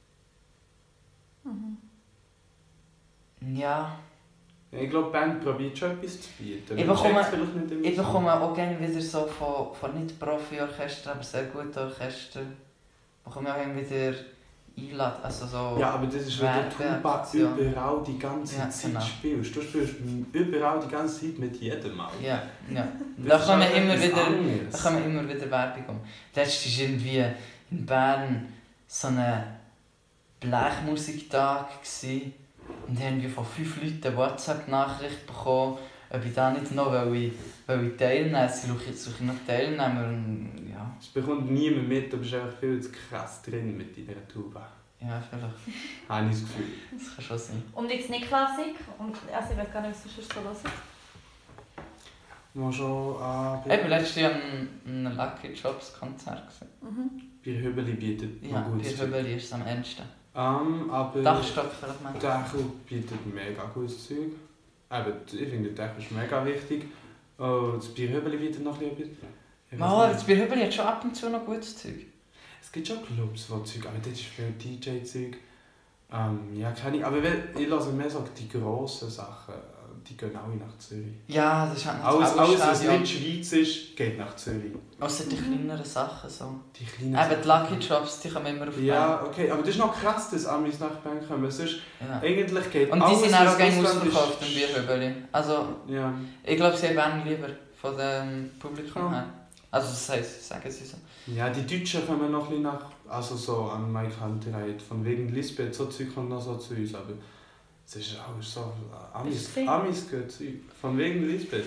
Ja. Ich glaube, die Band probiert schon etwas zu bieten. Ich bekomme auch gerne wieder so von Nicht-Profi-Orchestern, aber sehr guten Orchestern. Bekomme ich auch gerne wieder Einladungen. Also so ja, aber das ist, wenn du Tuba überall die ganze Zeit spielst. Du spielst überall die ganze Zeit mit jedem Mal. Ja. Da kommen immer wieder Werbung. Letztens war irgendwie in Bern so ein Blechmusiktag. Und haben wir von 5 Leuten eine WhatsApp-Nachricht bekommen, ob ich da nicht noch teilnehmen. Sie suchen noch Teilnehmer. Und, ja. Es bekommt niemand mit, du bist einfach viel zu krass drin mit deiner Tuba. Ja, vielleicht. Habe ich das Gefühl. Das kann schon sein. Und jetzt nicht Klassik? Also ich weiß gar nicht, was du sonst so hörst. Mal schon Ich war letztes Jahr an einem Lucky Jobs Konzert. Bei Hübeli bietet ja, noch gutes Zeug. Ja, bei Hübeli ist es am ernsten. Aber Dachstock vielleicht mal. Dachel bietet mega gutes Zeug. Ich finde, der Dachel ist mega wichtig. Das Bierhübeli bietet noch etwas. Das Bierhübeli hat schon ab und zu noch gutes Zeug. Es gibt schon Clubs, wo Zeug, aber das ist viel DJ-Zeug. Ja, keine Ahnung. Aber ich höre mehr so die grossen Sachen. Die gehen alle nach Zürich. Ja, das ist halt alles was nicht Schweiz ist, geht nach Zürich. Außer die kleineren Sachen so. Die kleinen Sachen. Die Lucky Jobs, die kommen immer auf Bern. Ja, okay, aber das ist noch krass, dass Amis nach Bern kommen. Sonst eigentlich geht und die sind auch gerne ausverkauft im Bierhübeli. Also, ja. Ich glaube, sie haben lieber von dem Publikum her. Also das heisst, sagen sie so. Ja, die Deutschen kommen noch ein bisschen nach, also so an Mike Hunter, von wegen Lisbeth, so Zeug kommt noch so zu uns, aber es ist auch so, Amis gehört Zeug, von wegen Lisbeth.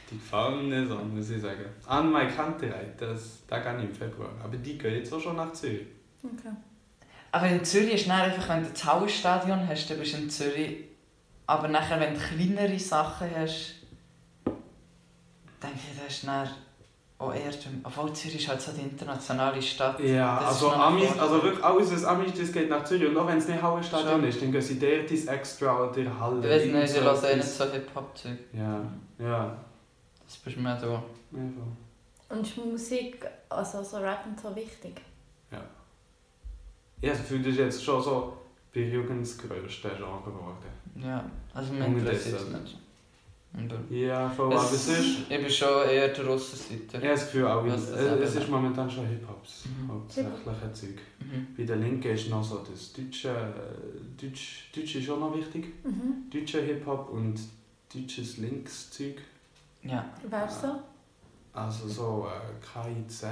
Die gefallen mir nicht so, muss ich sagen. An meine Kanterei, da gehe ich im Februar. Aber die gehen jetzt auch schon nach Zürich. Okay. Aber in Zürich ist dann einfach, wenn du das Hallenstadion hast, dann bist du in Zürich. Aber nachher, wenn du kleinere Sachen hast, denke ich, das ist dann auch eher... Obwohl Zürich ist halt so die internationale Stadt. Ja, das also Amis, also wirklich alles, was Amis das geht nach Zürich. Und auch wenn es nicht Hallenstadion ist, dann gehen sie dort ins Extra oder in Halle. Ich weiß nicht, ich höre nicht so Hip-Hop-Zeug. Ja. Das bist du mehr da. Ja. Und ist Musik, also so Rap und so wichtig? Ja. Ja, das Gefühl, das ist jetzt schon so bei Jugend das grösste Genre geworden. Ja, also mir interessiert es nicht. Ja, voll, aber es ist... Ich bin schon eher der Russenseiter. Ja, das Gefühl auch. Was Es ist momentan schon Hip-Hops. Mhm. Hauptsächliche Zeug. Mhm. Bei der Linken ist noch so das Deutsche ist auch noch wichtig. Mhm. Deutscher Hip-Hop und deutsches Linkszeug. Ja. Wer so? Also so KIZ.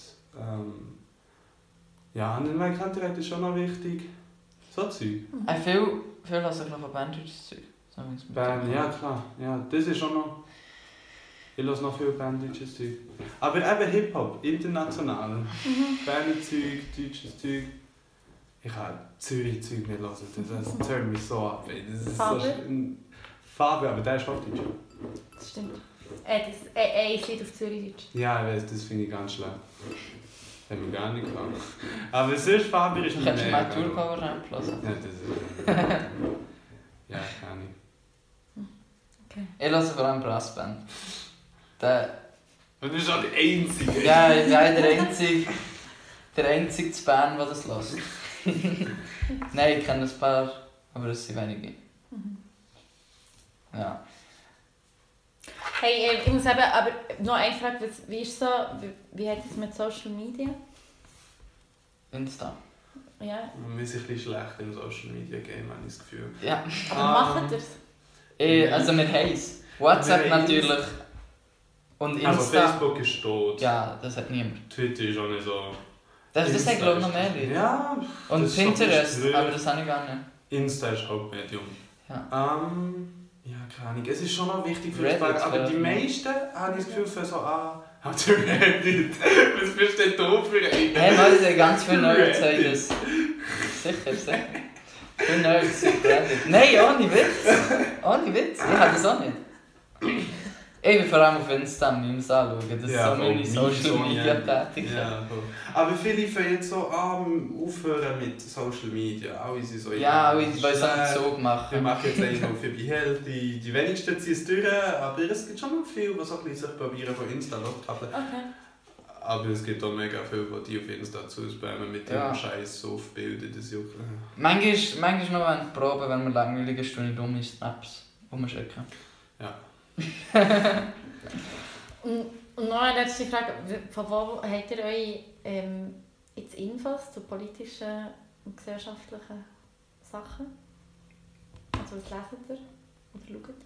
Ja, und dann Kanterei ist schon noch wichtig. So Zeug. Viel lasse ich noch von bandisches Zeug. So Band, ja klar. Ja, das ist schon noch... Ich höre noch viel bandisches Zeug. Aber eben Hip-Hop, international. Berner Zeug, deutsches Zeug. Ich kann Zürich-Zeug nicht hören. Das turnt mich so ab. Das ist Faber? So Faber, aber der ist Hochdeutsch. Das stimmt. Ein Lied auf Zürichdeutsch. Ja, ich weiß, das finde ich ganz schlimm. Das haben wir gar nicht gehabt. Aber sonst Faber ist Du mir kannst mega. mal Tourcover reinlassen. Ja, das ist... Ja, kann ich. Okay. Ich höre vor allem Brassband. Und du bist auch der Einzige. Ja, ich bin der einzige Band, der das hört. Nein, ich kenne ein paar, aber es sind wenige. Ja. Hey, ich muss eben, aber noch eine Frage, wie ist so, wie hat es mit Social Media? Insta. Ja. Wir sind ein bisschen schlecht im Social Media Game, habe ich das Gefühl. Ja. Aber macht ihr es? Also wir haben es. WhatsApp Wir haben es. natürlich. Und Insta. Also Facebook ist tot. Ja, das hat niemand. Twitter ist auch nicht so... Das Insta haben glaube ich noch ist- mehr Leute. Ja. Und das ist schon Pinterest, ein bisschen aber das habe ich gar nicht. Insta ist Hauptmedium. Ja. Ja, keine Ahnung. Es ist schon noch wichtig für Reddit, das, aber die vielleicht. meisten habe ich das Gefühl für so hat der Reddit. Was bist du denn doof für einen? Hey, mal, ich ganz viele Nerds haben Reddit. das. Sicher. Viele Nerds sind Reddit. Nein, ohne Witz. Ohne Witz. Ich habe das auch nicht. Ich bin vor allem auf Insta Memes anschauen. Das ist so meine Social Media Tätigkeit. Ja, voll. Aber viele fangen jetzt so an, aufhören mit Social Media. Alle sind so... Ja, weil sie es einen Zug Wir machen. machen jetzt eigentlich noch für die Hälfte. Die wenigsten ziehen es durch, aber es gibt schon noch viele, die so ein bisschen sich probieren von Insta abzukoppeln. Okay. Aber es gibt auch mega viele, die auf Insta zuspammen mit Ja. dem Scheiß so auf Bilder, das juckt. Manchmal noch wenn die Probe, wenn man langweilig ist, tue ich dumme Snaps rumschicken. Ja. Und noch eine letzte Frage, von wo habt ihr eure jetzt Infos zu politischen und gesellschaftlichen Sachen? Also was leset ihr oder schaut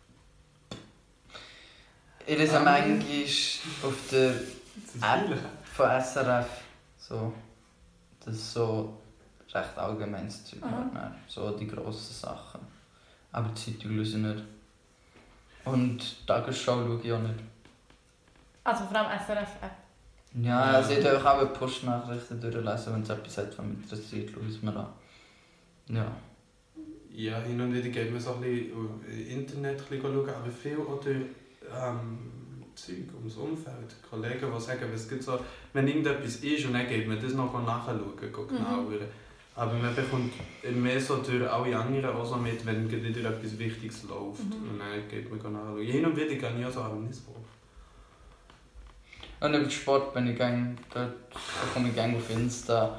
ihr? Ich lese manchmal auf der App Viele. von SRF so. Das ist so recht allgemeines Zeug. Aha. So die grossen Sachen. Aber die Zeitung lese ich nicht. Und die Tagesschau schaue ich auch nicht. Also vor allem SRF-App. Ja, also ich darf auch Push-Nachrichten durchlesen, wenn es etwas hat, was mich interessiert, schaue ich es mir an. Ja. Ja, hin und wieder geht man so ein bisschen Internet schauen, aber viel auch durch Zeug ums Umfeld. Kollegen, die sagen, es gibt so, wenn irgendetwas ist und dann geht man das noch nachschauen, genauer. Aber man bekommt mehr so durch alle anderen auch so mit, wenn wieder etwas Wichtiges läuft. Und dann geht man nachschauen. Hin und wieder gehe ich auch so, aber nicht so oft. Und über den Sport bin ich gang, da komme ich gang auf Insta.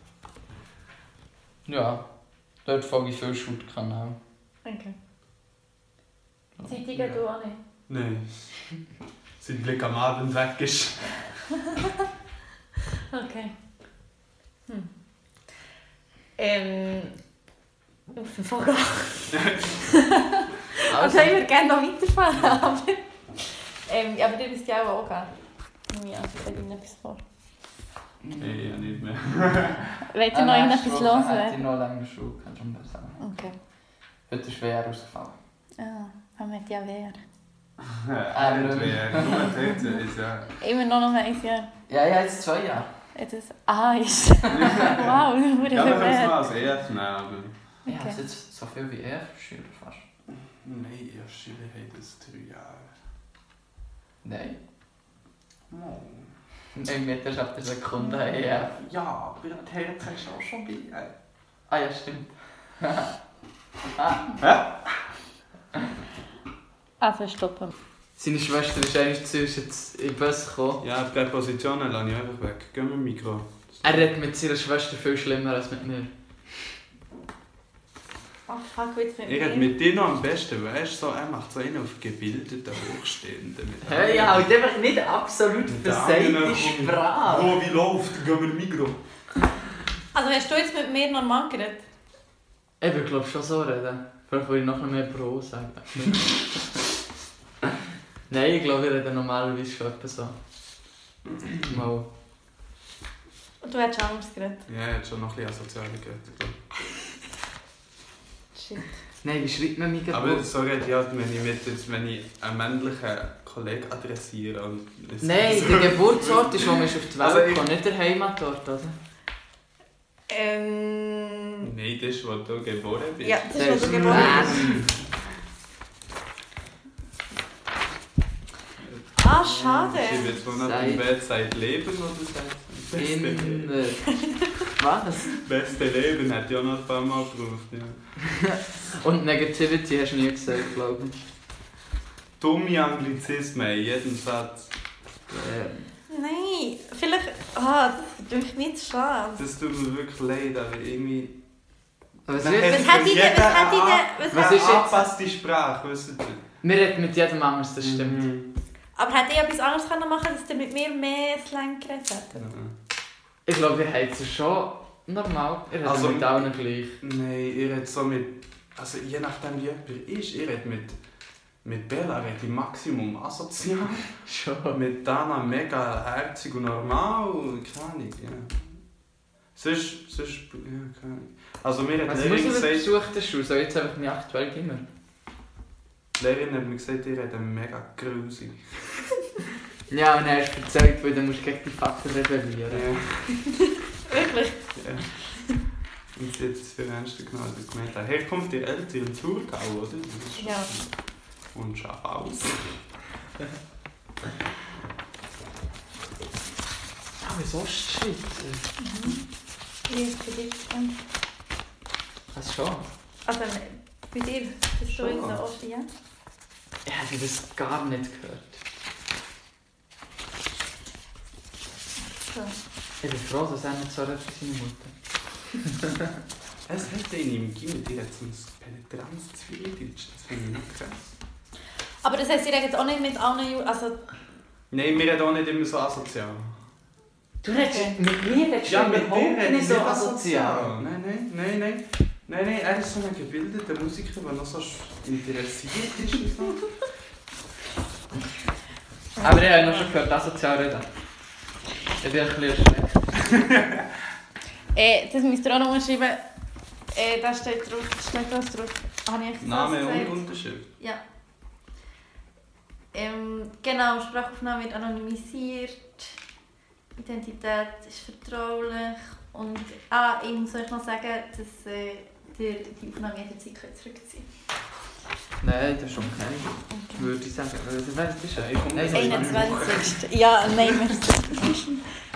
Ja, dort folge ich viel Shoot-Kanal. Okay. Zeitungen du auch nicht? Nein. Seit Blick am Abend weg ist. Okay. Auf den Vogel. Also ich würde gerne noch weiterfahren, aber... aber ihr müsst ja auch gehen. Ja, ich stelle Ihnen etwas vor. Nein, ja nicht mehr. Wollt ihr noch irgendetwas Hätte ich loswerden? noch länger Schuhe, kann schon besser sagen. Okay. Heute ist WR ausgefallen. Ah, haben wir ja wer. Nur dort ist ja... Immer noch 1 Jahr. Ja, jetzt 2 Jahre. Jetzt ist... ist... Wow, nur Ja, wir können es mal als EF nehmen, aber... Ja, das ist jetzt so viel wie Schüler fast. Nein, Schüler haben das 3 Jahre. Nein. Oh. Nein, Mieterschaft der Sekunde EF. Ja, aber die Herz ist auch schon bei. Ah ja, stimmt. Also stoppen. Seine Schwester ist eigentlich zu uns jetzt in den Bus gekommen. Ja, die Präpositionen lasse ich einfach weg. Gehen wir im Mikro. Er redet mit seiner Schwester viel schlimmer als mit mir. Oh fuck, jetzt mit Ich rede mit dir noch am besten, weißt du? So, er macht so einen auf gebildeten Hochstehenden. Hey, ja, und einfach nicht absolut versagte Sprache. Oh, wie läuft? Gehen wir im Mikro. Also hast du jetzt mit mir normal geredet? Ich würde glaube schon so reden. Vielleicht würde ich noch mehr Pro sagen. Nein, ich glaube, ich rede normalerweise schon etwa so. Mal. Und du hättest anders geredet? Ja, er hat schon noch ein bisschen asozial geredet. Shit. Nein, wie schreibt man mich Aber so rede ich halt, wenn ich einen männlichen Kollegen adressiere. Und nein, der Geburtsort ist, wo man auf die Welt Also kommt, nicht der Heimatort, oder? Nein, das ist, wo du geboren bist. Ja, das ist, wo du geboren bist. Ah, schade. Ich jetzt noch nicht, wer sagt Leben oder sagt beste Leben? Was? Beste Leben hat ja noch ein paar Mal gebraucht. Ja. Und Negativity hast du nie gesagt, glaube ich. Dumme Anglizismen in jedem Satz. Nein, vielleicht... das tut mich nicht schade. Das tut mir wirklich leid, aber irgendwie... Was Man ist hat jetzt? Was hat die denn... Was ist jetzt? angepasste Sprache, wisst ihr? Wir reden mit jedem anders, das stimmt. Aber hätte ich etwas anderes machen können, dass ihr mit mir mehr Slang geredet hättet? Ich glaube, wir haben es schon normal. Ihr redet Also, mit allen gleich. Nein, ihr redet so mit... Also je nachdem wie jemand ist, ihr redet mit Bella redet ich Maximum asozial. Schon. Mit Dana mega herzig und normal. Keine Ahnung, ja. Sonst ja, keine Ahnung. Also mir hat Was die muss Lehrerin ich gesagt... besuchen, der Schule? So jetzt einfach nicht aktuell immer. Die Lehrerin hat mir gesagt, ihr redet mega grusig. Ja, und er hast erzählt, weil du musst gegen die Fakten rebellieren. Ja. Wirklich? Ja. Und sie hat es für ernst genommen, als ich gemeint habe. Herkunft der Eltern in Thurgau, oder? Das ist Ja. Und Schaffhaus. Ah, wieso Shit? Wie ist es bei dir? Was schon? Also bei dir bist du in der Osten, ja? Ich hätte das gar nicht gehört. So. Ich bin froh, dass er nicht so redet wie seine Mutter. Es hat in ihm gegeben, die hat ein Penetranz Zwiebeldeutsch. Das finde ich nicht krass. Aber das heisst, ihr redet auch nicht mit allen also... Nein, wir reden auch nicht immer so asozial. Du redest mit mir redest du überhaupt nicht so asozial. Nein, er ist so ein gebildeter Musiker, der noch so interessiert ist und so. Aber ich habe noch schon gehört, asozial reden. Ich bin ein bisschen erschreckt. Das müsst ihr auch noch mal schreiben. Da steht drauf, Habe ich Name das und gesagt? Unterschrift. Ja. Genau, Sprachaufnahme wird anonymisiert. Identität ist vertraulich. Und ich muss euch noch sagen, dass die Aufnahme jederzeit zurückziehen könnt. Nein, das ist schon okay. Würde ich sagen. Wer ist das? Nein, 21. Ja, nein, merci.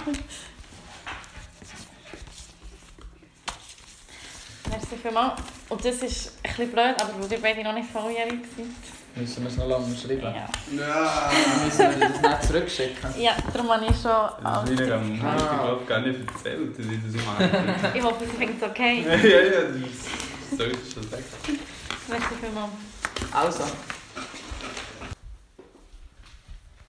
Merci vielmals. Und das ist ein bisschen blöd, aber weil ihr beide noch nicht volljährig seid. Müssen wir es noch lange schreiben? Ja. Ja. Müssen wir das nicht zurückschicken? Ja, darum habe ich schon Das alles. ist mir am Montag gar nicht erzählt, dass ich das mache. Ich hoffe, es klingt okay. Ja, das sollte schon sagen. Merci vielmals. Also.